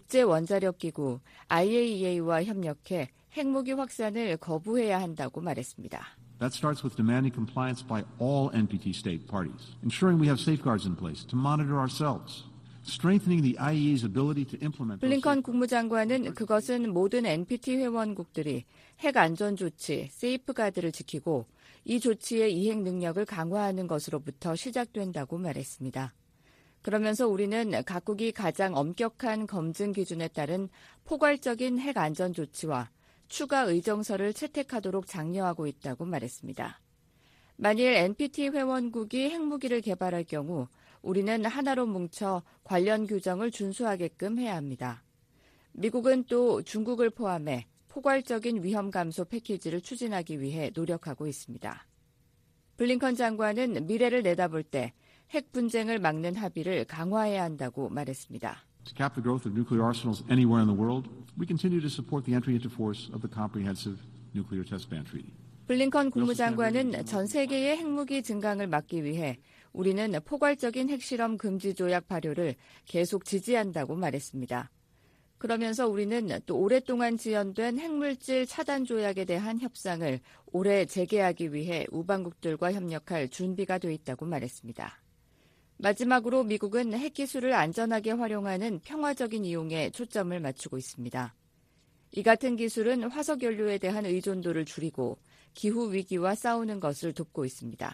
국제원자력기구 아이에이이에이와 협력해 핵무기 확산을 거부해야 한다고 말했습니다. That starts with demanding compliance by all 엔피티 state parties, ensuring we have safeguards in place to monitor ourselves, strengthening the 아이이에이's ability to implement. 블링컨 국무장관은 그것은 모든 엔피티 회원국들이 핵 안전 조치, 세이프가드를 지키고 이 조치의 이행 능력을 강화하는 것으로부터 시작된다고 말했습니다. 그러면서 우리는 각국이 가장 엄격한 검증 기준에 따른 포괄적인 핵 안전 조치와 추가 의정서를 채택하도록 장려하고 있다고 말했습니다. 만일 엔피티 회원국이 핵무기를 개발할 경우 우리는 하나로 뭉쳐 관련 규정을 준수하게끔 해야 합니다. 미국은 또 중국을 포함해 포괄적인 위험 감소 패키지를 추진하기 위해 노력하고 있습니다. 블링컨 장관은 미래를 내다볼 때 핵 분쟁을 막는 합의를 강화해야 한다고 말했습니다. To cap the growth of nuclear arsenals anywhere in the world, we continue to support the entry into force of the Comprehensive Nuclear Test Ban Treaty. 블링컨 국무장관은 전 세계의 핵무기 증강을 막기 위해 우리는 포괄적인 핵실험 금지 조약 발효를 계속 지지한다고 말했습니다. 그러면서 우리는 또 오랫동안 지연된 핵물질 차단 조약에 대한 협상을 올해 재개하기 위해 우방국들과 협력할 준비가 돼 있다고 말했습니다. 마지막으로 미국은 핵기술을 안전하게 활용하는 평화적인 이용에 초점을 맞추고 있습니다. 이 같은 기술은 화석연료에 대한 의존도를 줄이고 기후위기와 싸우는 것을 돕고 있습니다.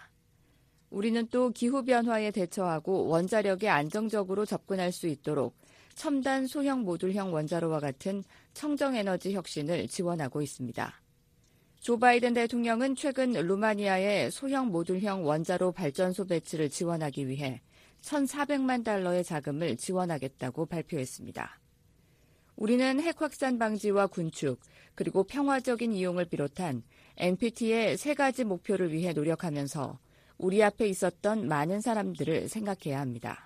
우리는 또 기후변화에 대처하고 원자력에 안정적으로 접근할 수 있도록 첨단 소형 모듈형 원자로와 같은 청정에너지 혁신을 지원하고 있습니다. 조 바이든 대통령은 최근 루마니아의 소형 모듈형 원자로 발전소 배치를 지원하기 위해 천사백만 달러의 자금을 지원하겠다고 발표했습니다. 우리는 핵 확산 방지와 군축, 그리고 평화적인 이용을 비롯한 엔피티의 세 가지 목표를 위해 노력하면서 우리 앞에 있었던 많은 사람들을 생각해야 합니다.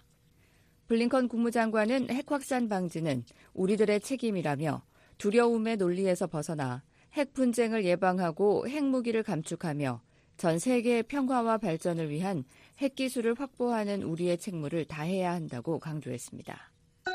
블링컨 국무장관은 핵 확산 방지는 우리들의 책임이라며 두려움의 논리에서 벗어나 핵 분쟁을 예방하고 핵무기를 감축하며 전 세계의 평화와 발전을 위한 핵기술을 확보하는 우리의 책무를 다해야 한다고 강조했습니다.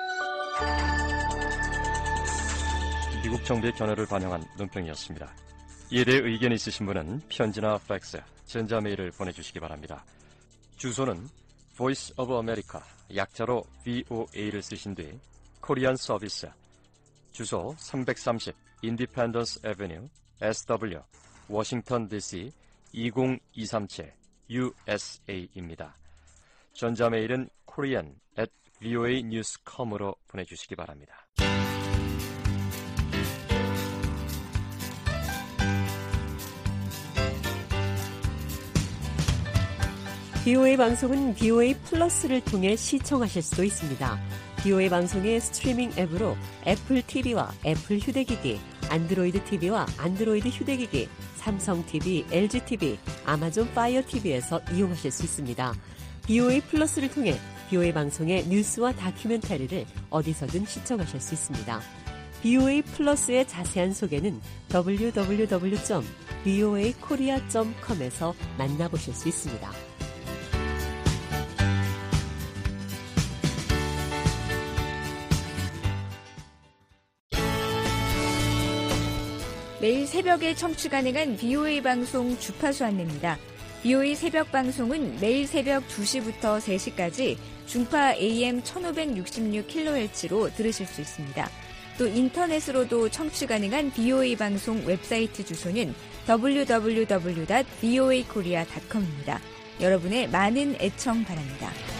미국 정부의 견해를 반영한 논평이었습니다. 이에 대해 의견 있으신 분은 편지나 팩스, 전자메일을 보내주시기 바랍니다. 주소는 Voice of America, 약자로 브이오에이를 쓰신 뒤 코리안 서비스, 주소 삼백삼십 Independence Avenue, 에스더블유, 워싱턴 디씨 이공이삼칠 유에스에이입니다. 전자메일은 korean at 브이오에이 뉴스 닷컴으로 보내주시기 바랍니다. 브이오에이 방송은 브이오에이 플러스를 통해 시청하실 수도 있습니다. 브이오에이 방송의 스트리밍 앱으로 애플 티비와 애플 휴대기기, 안드로이드 티비와 안드로이드 휴대기기, 삼성 티비, 엘지 티비, 아마존 파이어 티비에서 이용하실 수 있습니다. 브이오에이 플러스를 통해 브이오에이 방송의 뉴스와 다큐멘터리를 어디서든 시청하실 수 있습니다. 브이오에이 플러스의 자세한 소개는 더블유 더블유 더블유 점 브이오에이 코리아 점 컴에서 만나보실 수 있습니다. 매일 새벽에 청취 가능한 브이오에이 방송 주파수 안내입니다. 브이오에이 새벽 방송은 매일 새벽 두 시부터 세 시까지 중파 에이엠 천오백육십육 킬로헤르츠로 들으실 수 있습니다. 또 인터넷으로도 청취 가능한 비오에이 방송 웹사이트 주소는 더블유 더블유 더블유 닷 비오에이 코리아 닷 컴입니다. 여러분의 많은 애청 바랍니다.